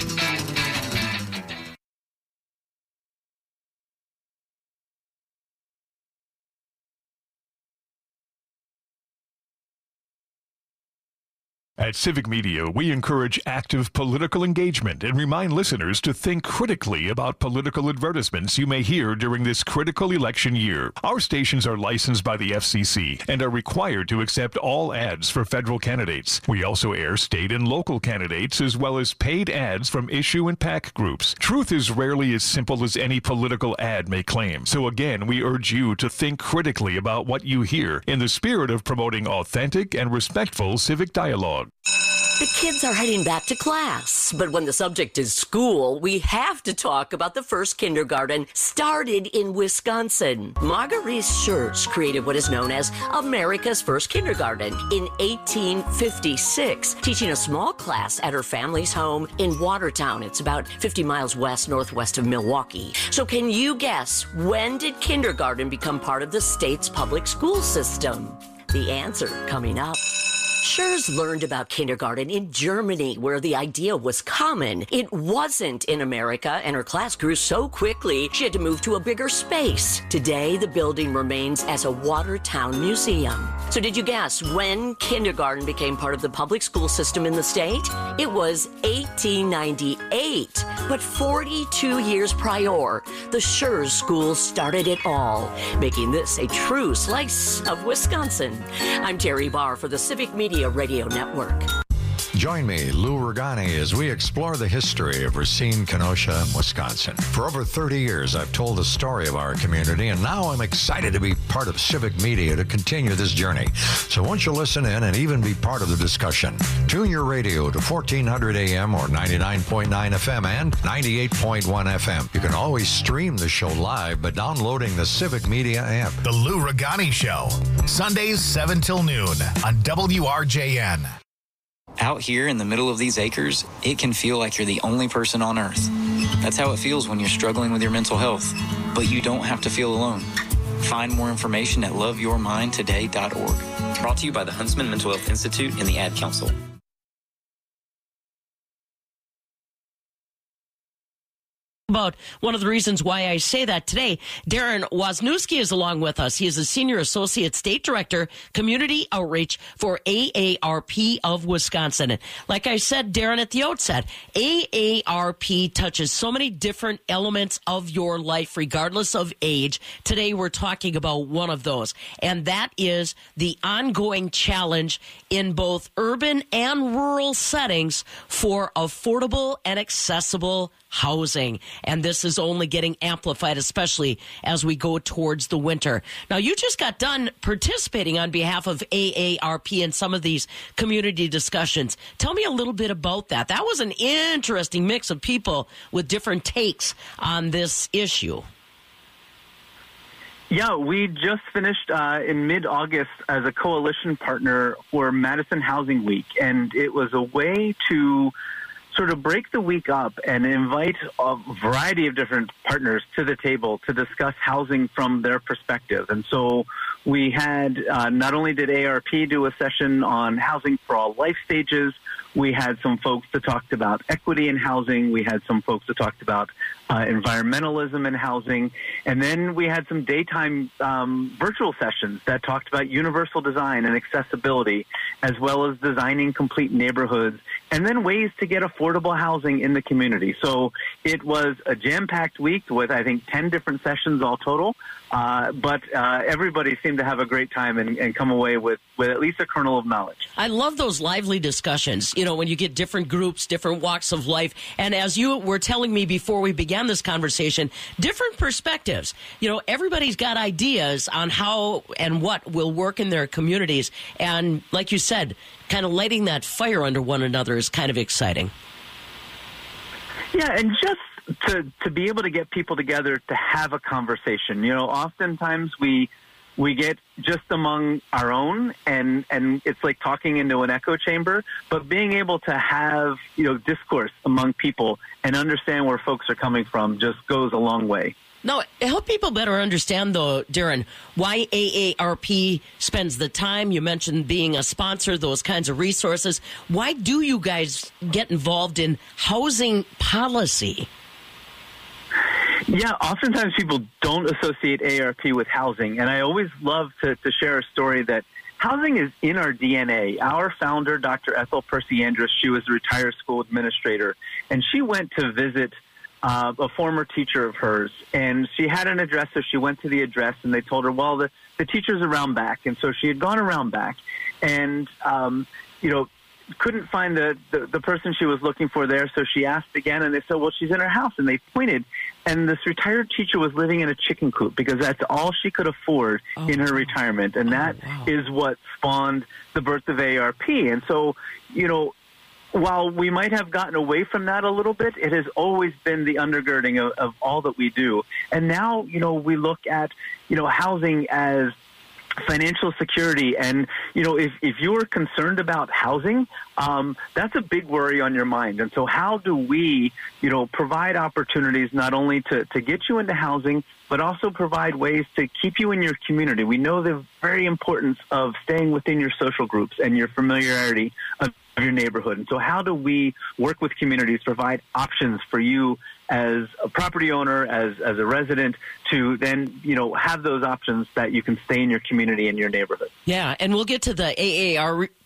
Speaker 22: At Civic Media, we encourage active political engagement and remind listeners to think critically about political advertisements you may hear during this critical election year. Our stations are licensed by the FCC and are required to accept all ads for federal candidates. We also air state and local candidates as well as paid ads from issue and PAC groups. Truth is rarely as simple as any political ad may claim. So again, we urge you to think critically about what you hear in the spirit of promoting authentic and respectful civic dialogue.
Speaker 7: The kids are heading back to class, but when the subject is school, we have to talk about the first kindergarten started in Wisconsin. Marguerite Schurz created what is known as America's first kindergarten in 1856, teaching a small class at her family's home in Watertown. It's about 50 miles northwest of Milwaukee. So can you guess, when did kindergarten become part of the state's public school system? The answer coming up. Schurz learned about kindergarten in Germany, where the idea was common. It wasn't in America, and her class grew so quickly she had to move to a bigger space. Today, the building remains as a Watertown museum. So did you guess when kindergarten became part of the public school system in the state? It was 1898. But 42 years prior, the Schurz School started it all, making this a true slice of Wisconsin. I'm Terry Barr for the Civic Media Radio Network.
Speaker 9: Join me, Lou Regani, as we explore the history of Racine, Kenosha, Wisconsin. For over 30 years, I've told the story of our community, and now I'm excited to be part of Civic Media to continue this journey. So won't you listen in and even be part of the discussion? Tune your radio to 1400 AM or 99.9 FM and 98.1 FM. You can always stream the show live by downloading the Civic Media app.
Speaker 5: The Lou Regani Show, Sundays 7 till noon on WRJN.
Speaker 3: Out here in the middle of these acres, it can feel like you're the only person on earth. That's how it feels when you're struggling with your mental health. But you don't have to feel alone. Find more information at loveyourmindtoday.org. Brought to you by the Huntsman Mental Health Institute and the Ad Council.
Speaker 12: About one of the reasons why I say that today. Darren Wozniewski is along with us. He is a Senior Associate State Director, Community Outreach for AARP of Wisconsin. Like I said, Darren, at the outset, AARP touches so many different elements of your life, regardless of age. Today, we're talking about one of those, and that is the ongoing challenge in both urban and rural settings for affordable and accessible housing. And this is only getting amplified, especially as we go towards the winter. Now, you just got done participating on behalf of AARP in some of these community discussions. Tell me a little bit about that. That was an interesting mix of people with different takes on this issue.
Speaker 23: Yeah, we just finished in mid-August as a coalition partner for Madison Housing Week, and it was a way to sort of break the week up and invite a variety of different partners to the table to discuss housing from their perspective. And so we had, not only did ARP do a session on housing for all life stages, we had some folks that talked about equity in housing. We had some folks that talked about environmentalism in housing. And then we had some daytime virtual sessions that talked about universal design and accessibility, as well as designing complete neighborhoods, and then ways to get affordable housing in the community. So it was a jam-packed week with, I think, 10 different sessions all total. But everybody seemed to have a great time and come away with at least a kernel of knowledge.
Speaker 12: I love those lively discussions, you know, when you get different groups, different walks of life. And as you were telling me before we began this conversation, different perspectives. You know, everybody's got ideas on how and what will work in their communities. And like you said, kind of lighting that fire under one another is kind of exciting.
Speaker 23: Yeah, and just to be able to get people together to have a conversation. You know, oftentimes we get just among our own, and it's like talking into an echo chamber, but being able to have, you know, discourse among people and understand where folks are coming from just goes a long way.
Speaker 12: Now, help people better understand, though, Darren, why AARP spends the time. You mentioned being a sponsor, those kinds of resources. Why do you guys get involved in housing policy?
Speaker 23: Yeah, oftentimes people don't associate AARP with housing, and I always love to share a story that housing is in our DNA. Our founder, Dr. Ethel Percy Andrus, she was a retired school administrator, and she went to visit a former teacher of hers, and she had an address, so she went to the address, and they told her, well, the teacher's around back. And so she had gone around back and, you know, couldn't find the person she was looking for there, so she asked again, and they said, well, she's in her house, and they pointed, and this retired teacher was living in a chicken coop because that's all she could afford in her retirement, and that is what spawned the birth of AARP. And so, you know, while we might have gotten away from that a little bit, it has always been the undergirding of all that we do. And now, you know, we look at, you know, housing as financial security. And, you know, if you're concerned about housing, that's a big worry on your mind. And so how do we, you know, provide opportunities not only to get you into housing, but also provide ways to keep you in your community? We know the very importance of staying within your social groups and your familiarity of your neighborhood. And so how do we work with communities, provide options for you as a property owner, as a resident, to then, you know, have those options that you can stay in your community and your neighborhood?
Speaker 12: Yeah, and we'll get to the AARP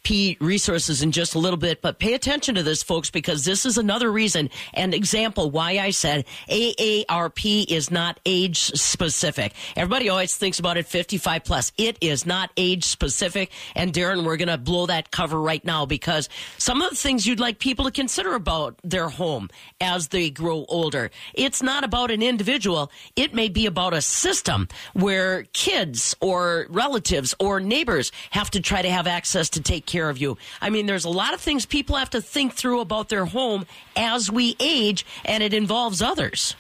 Speaker 12: AARP resources in just a little bit, but pay attention to this, folks, because this is another reason and example why I said AARP is not age specific. Everybody always thinks about it 55 plus. It is not age specific. And Darren, we're going to blow that cover right now because some of the things you'd like people to consider about their home as they grow older. It's not about an individual. It may be about a system where kids or relatives or neighbors have to try to have access to take care of you. I mean, there's a lot of things people have to think through about their home as we age, and it involves others.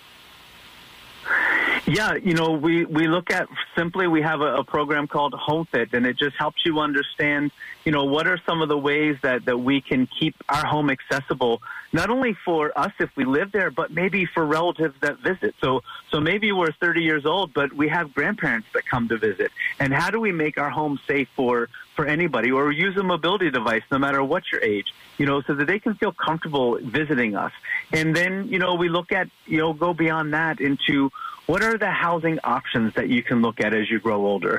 Speaker 23: Yeah, we look at simply, we have a program called HomeFit, and it just helps you understand, what are some of the ways that we can keep our home accessible, not only for us if we live there, but maybe for relatives that visit. So maybe we're 30 years old, but we have grandparents that come to visit. And how do we make our home safe for anybody, or use a mobility device no matter what your age, so that they can feel comfortable visiting us. And then, we look at, go beyond that into what are the housing options that you can look at as you grow older?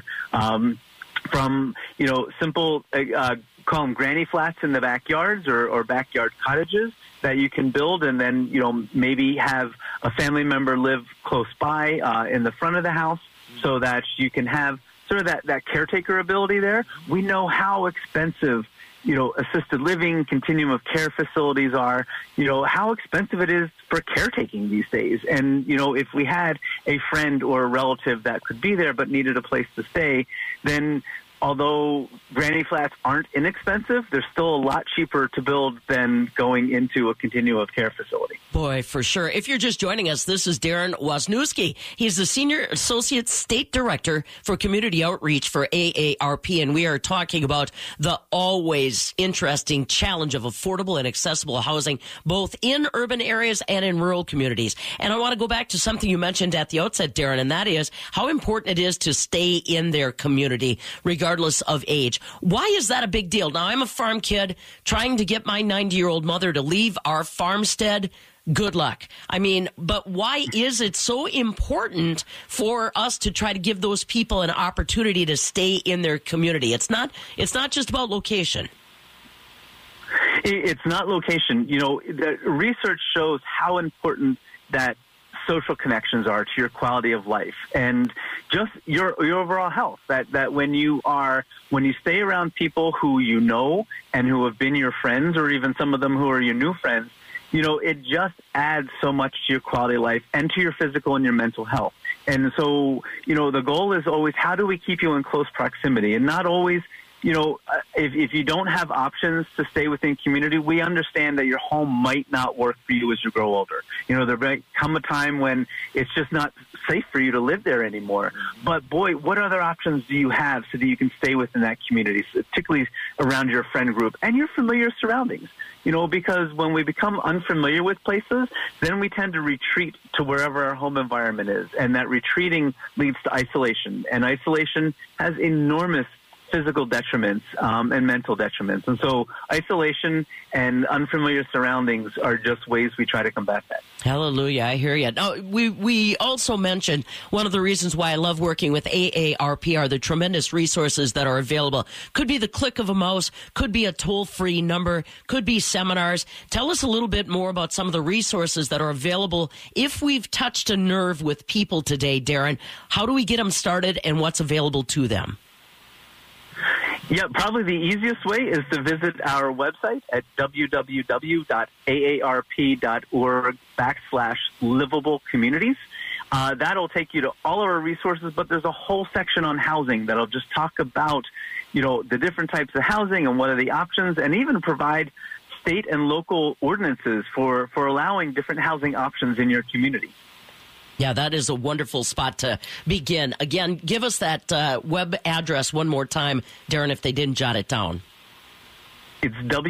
Speaker 23: From, simple, call them granny flats in the backyards or backyard cottages that you can build and then, maybe have a family member live close by in the front of the house so that you can have sort of that caretaker ability there. We know how expensive assisted living, continuum of care facilities are, how expensive it is for caretaking these days. And, if we had a friend or a relative that could be there but needed a place to stay, then although granny flats aren't inexpensive, they're still a lot cheaper to build than going into a continuum of care facility.
Speaker 12: Boy, for sure. If you're just joining us, this is Darren Wisniewski. He's the Senior Associate State Director for Community Outreach for AARP, and we are talking about the always interesting challenge of affordable and accessible housing, both in urban areas and in rural communities. And I want to go back to something you mentioned at the outset, Darren, and that is how important it is to stay in their community, regardless of age. Why is that a big deal? Now, I'm a farm kid trying to get my 90-year-old mother to leave our farmstead. Good luck. I mean, but why is it so important for us to try to give those people an opportunity to stay in their community? It's not just about location.
Speaker 23: It's not location. The research shows how important that social connections are to your quality of life and just your overall health. That when you stay around people who you know and who have been your friends, or even some of them who are your new friends, it just adds so much to your quality of life and to your physical and your mental health. And so, the goal is always, how do we keep you in close proximity? And not always, if you don't have options to stay within community, we understand that your home might not work for you as you grow older. There might come a time when it's just not safe for you to live there anymore. But boy, what other options do you have so that you can stay within that community, particularly around your friend group and your familiar surroundings? Because when we become unfamiliar with places, then we tend to retreat to wherever our home environment is. And that retreating leads to isolation. And isolation has enormous physical detriments and mental detriments. And so isolation and unfamiliar surroundings are just ways we try to combat that.
Speaker 12: Hallelujah. I hear you. Now, we also mentioned one of the reasons why I love working with AARP are the tremendous resources that are available. Could be the click of a mouse, could be a toll-free number, could be seminars. Tell us a little bit more about some of the resources that are available. If we've touched a nerve with people today, Darren, how do we get them started and what's available to them?
Speaker 23: Yeah, probably the easiest way is to visit our website at www.aarp.org/livable communities. That'll take you to all of our resources, but there's a whole section on housing that'll just talk about, the different types of housing and what are the options, and even provide state and local ordinances for allowing different housing options in your community.
Speaker 12: Yeah, that is a wonderful spot to begin. Again, give us that web address one more time, Darren, if they didn't jot it down.
Speaker 23: It's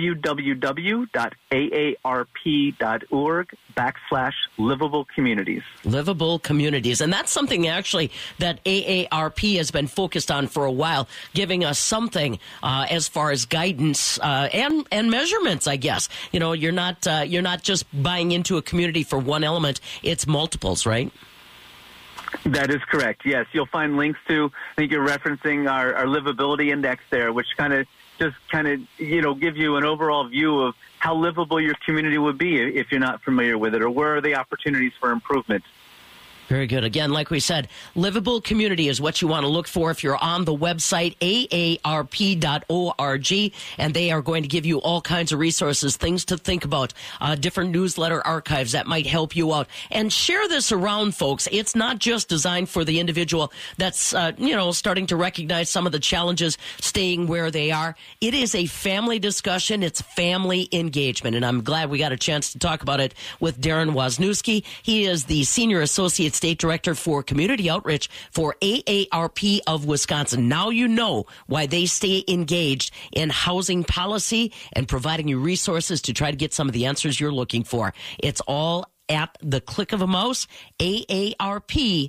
Speaker 23: www.aarp.org/livable communities.
Speaker 12: Livable communities. And that's something actually that AARP has been focused on for a while, giving us something as far as guidance and measurements, I guess. You're not just buying into a community for one element. It's multiples, right?
Speaker 23: That is correct. Yes, you'll find links to, I think you're referencing our livability index there, which kind of just kind of, give you an overall view of how livable your community would be if you're not familiar with it, or where are the opportunities for improvement.
Speaker 12: Very good. Again, like we said, livable community is what you want to look for if you're on the website, aarp.org, and they are going to give you all kinds of resources, things to think about, different newsletter archives that might help you out. And share this around, folks. It's not just designed for the individual that's, starting to recognize some of the challenges staying where they are. It is a family discussion. It's family engagement, and I'm glad we got a chance to talk about it with Darren Wisniewski. He is the Senior Associate State Director for Community Outreach for AARP of Wisconsin. Now you know why they stay engaged in housing policy and providing you resources to try to get some of the answers you're looking for. It's all at the click of a mouse, aarp.org.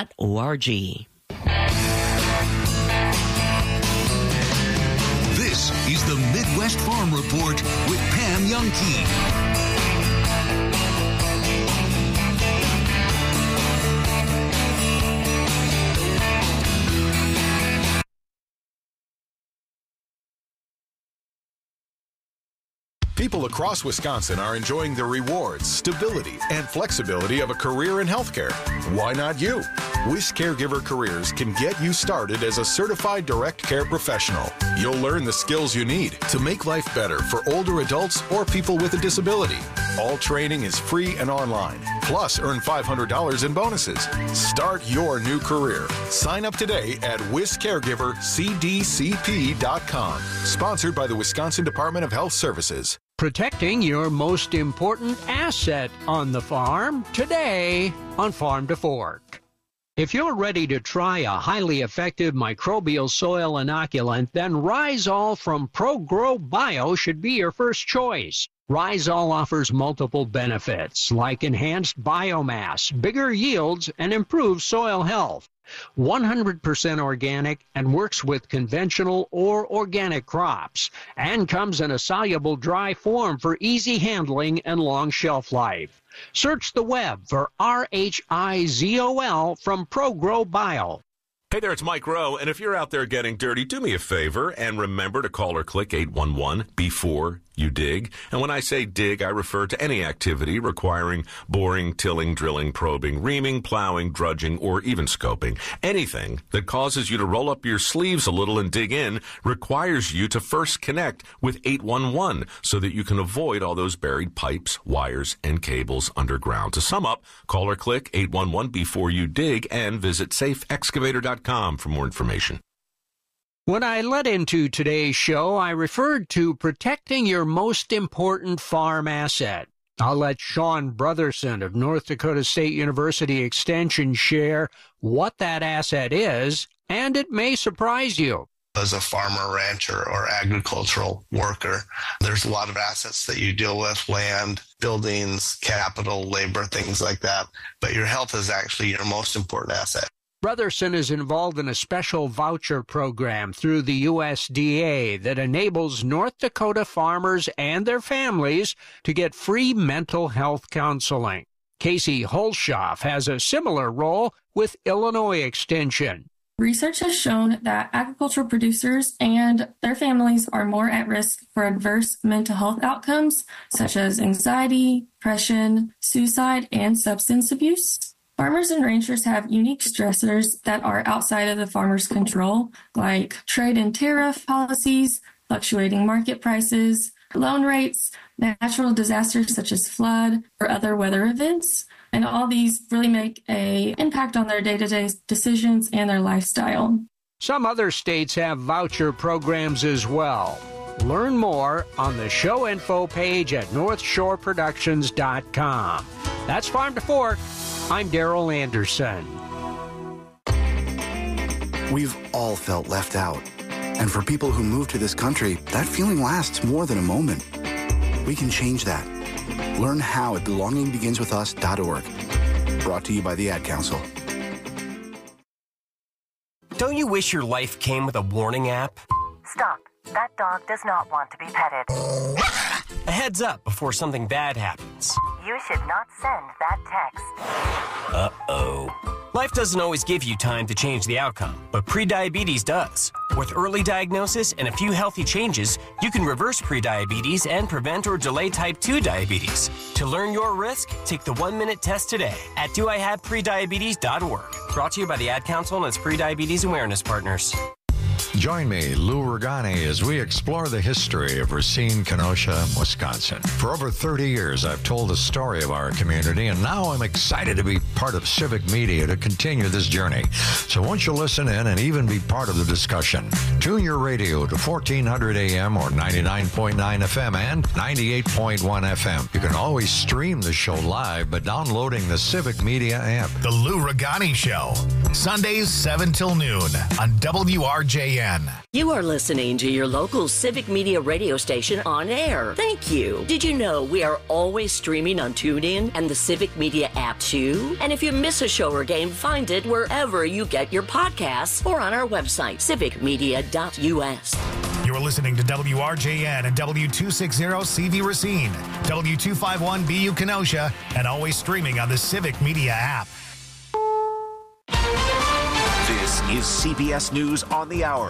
Speaker 21: This is the Midwest Farm Report with Pam Youngkey.
Speaker 11: People across Wisconsin are enjoying the rewards, stability, and flexibility of a career in healthcare. Why not you? WIS Caregiver Careers can get you started as a certified direct care professional. You'll learn the skills you need to make life better for older adults or people with a disability. All training is free and online. Plus, earn $500 in bonuses. Start your new career. Sign up today at WisCaregiverCDCP.com. Sponsored by the Wisconsin Department of Health Services.
Speaker 13: Protecting your most important asset on the farm today on Farm to Fork. If you're ready to try a highly effective microbial soil inoculant, then Rhizol from ProGrow Bio should be your first choice. Rhizol offers multiple benefits like enhanced biomass, bigger yields, and improved soil health. 100% organic and works with conventional or organic crops, and comes in a soluble dry form for easy handling and long shelf life. Search the web for RHIZOL from ProGrow Bio.
Speaker 14: Hey there, it's Mike Rowe, and if you're out there getting dirty, do me a favor and remember to call or click 811 before you dig. And when I say dig, I refer to any activity requiring boring, tilling, drilling, probing, reaming, plowing, drudging, or even scoping. Anything that causes you to roll up your sleeves a little and dig in requires you to first connect with 811 so that you can avoid all those buried pipes, wires, and cables underground. To sum up, call or click 811 before you dig and visit safeexcavator.com for more information.
Speaker 13: When I led into today's show, I referred to protecting your most important farm asset. I'll let Sean Brotherson of North Dakota State University Extension share what that asset is, and it may surprise you.
Speaker 24: As a farmer, rancher, or agricultural worker, there's a lot of assets that you deal with: land, buildings, capital, labor, things like that. But your health is actually your most important asset.
Speaker 13: Brotherson is involved in a special voucher program through the USDA that enables North Dakota farmers and their families to get free mental health counseling. Casey Holshoff has a similar role with Illinois Extension.
Speaker 25: Research has shown that agricultural producers and their families are more at risk for adverse mental health outcomes, such as anxiety, depression, suicide, and substance abuse. Farmers and ranchers have unique stressors that are outside of the farmer's control, like trade and tariff policies, fluctuating market prices, loan rates, natural disasters such as flood or other weather events. And all these really make an impact on their day-to-day decisions and their lifestyle.
Speaker 13: Some other states have voucher programs as well. Learn more on the show info page at northshoreproductions.com. That's Farm to Fork. I'm Darrell Anderson.
Speaker 26: We've all felt left out. And for people who move to this country, that feeling lasts more than a moment. We can change that. Learn how at belongingbeginswithus.org. Brought to you by the Ad Council.
Speaker 15: Don't you wish your life came with a warning app?
Speaker 16: Stop. That dog does not want to be petted.
Speaker 15: A heads up before something bad happens.
Speaker 16: You should not send that text.
Speaker 15: Uh-oh. Life doesn't always give you time to change the outcome, but prediabetes does. With early diagnosis and a few healthy changes, you can reverse prediabetes and prevent or delay type 2 diabetes. To learn your risk, take the 1-minute test today at doihaveprediabetes.org. Brought to you by the Ad Council and its Prediabetes Awareness Partners.
Speaker 9: Join me, Lou Ragani, as we explore the history of Racine, Kenosha, Wisconsin. For over 30 years, I've told the story of our community, and now I'm excited to be part of Civic Media to continue this journey. So won't you listen in and even be part of the discussion? Tune your radio to 1400 AM or 99.9 FM and 98.1 FM. You can always stream the show live by downloading the Civic Media app.
Speaker 5: The Lou Ragani Show, Sundays 7 till noon on WRJN.
Speaker 7: You are listening to your local Civic Media radio station on air. Thank you. Did you know we are always streaming on TuneIn and the Civic Media app too? And if you miss a show or game, find it wherever you get your podcasts or on our website, civicmedia.us.
Speaker 5: You're listening to WRJN and W260CV Racine, W251BU Kenosha, and always streaming on the Civic Media app.
Speaker 1: This is CBS News on the Hour.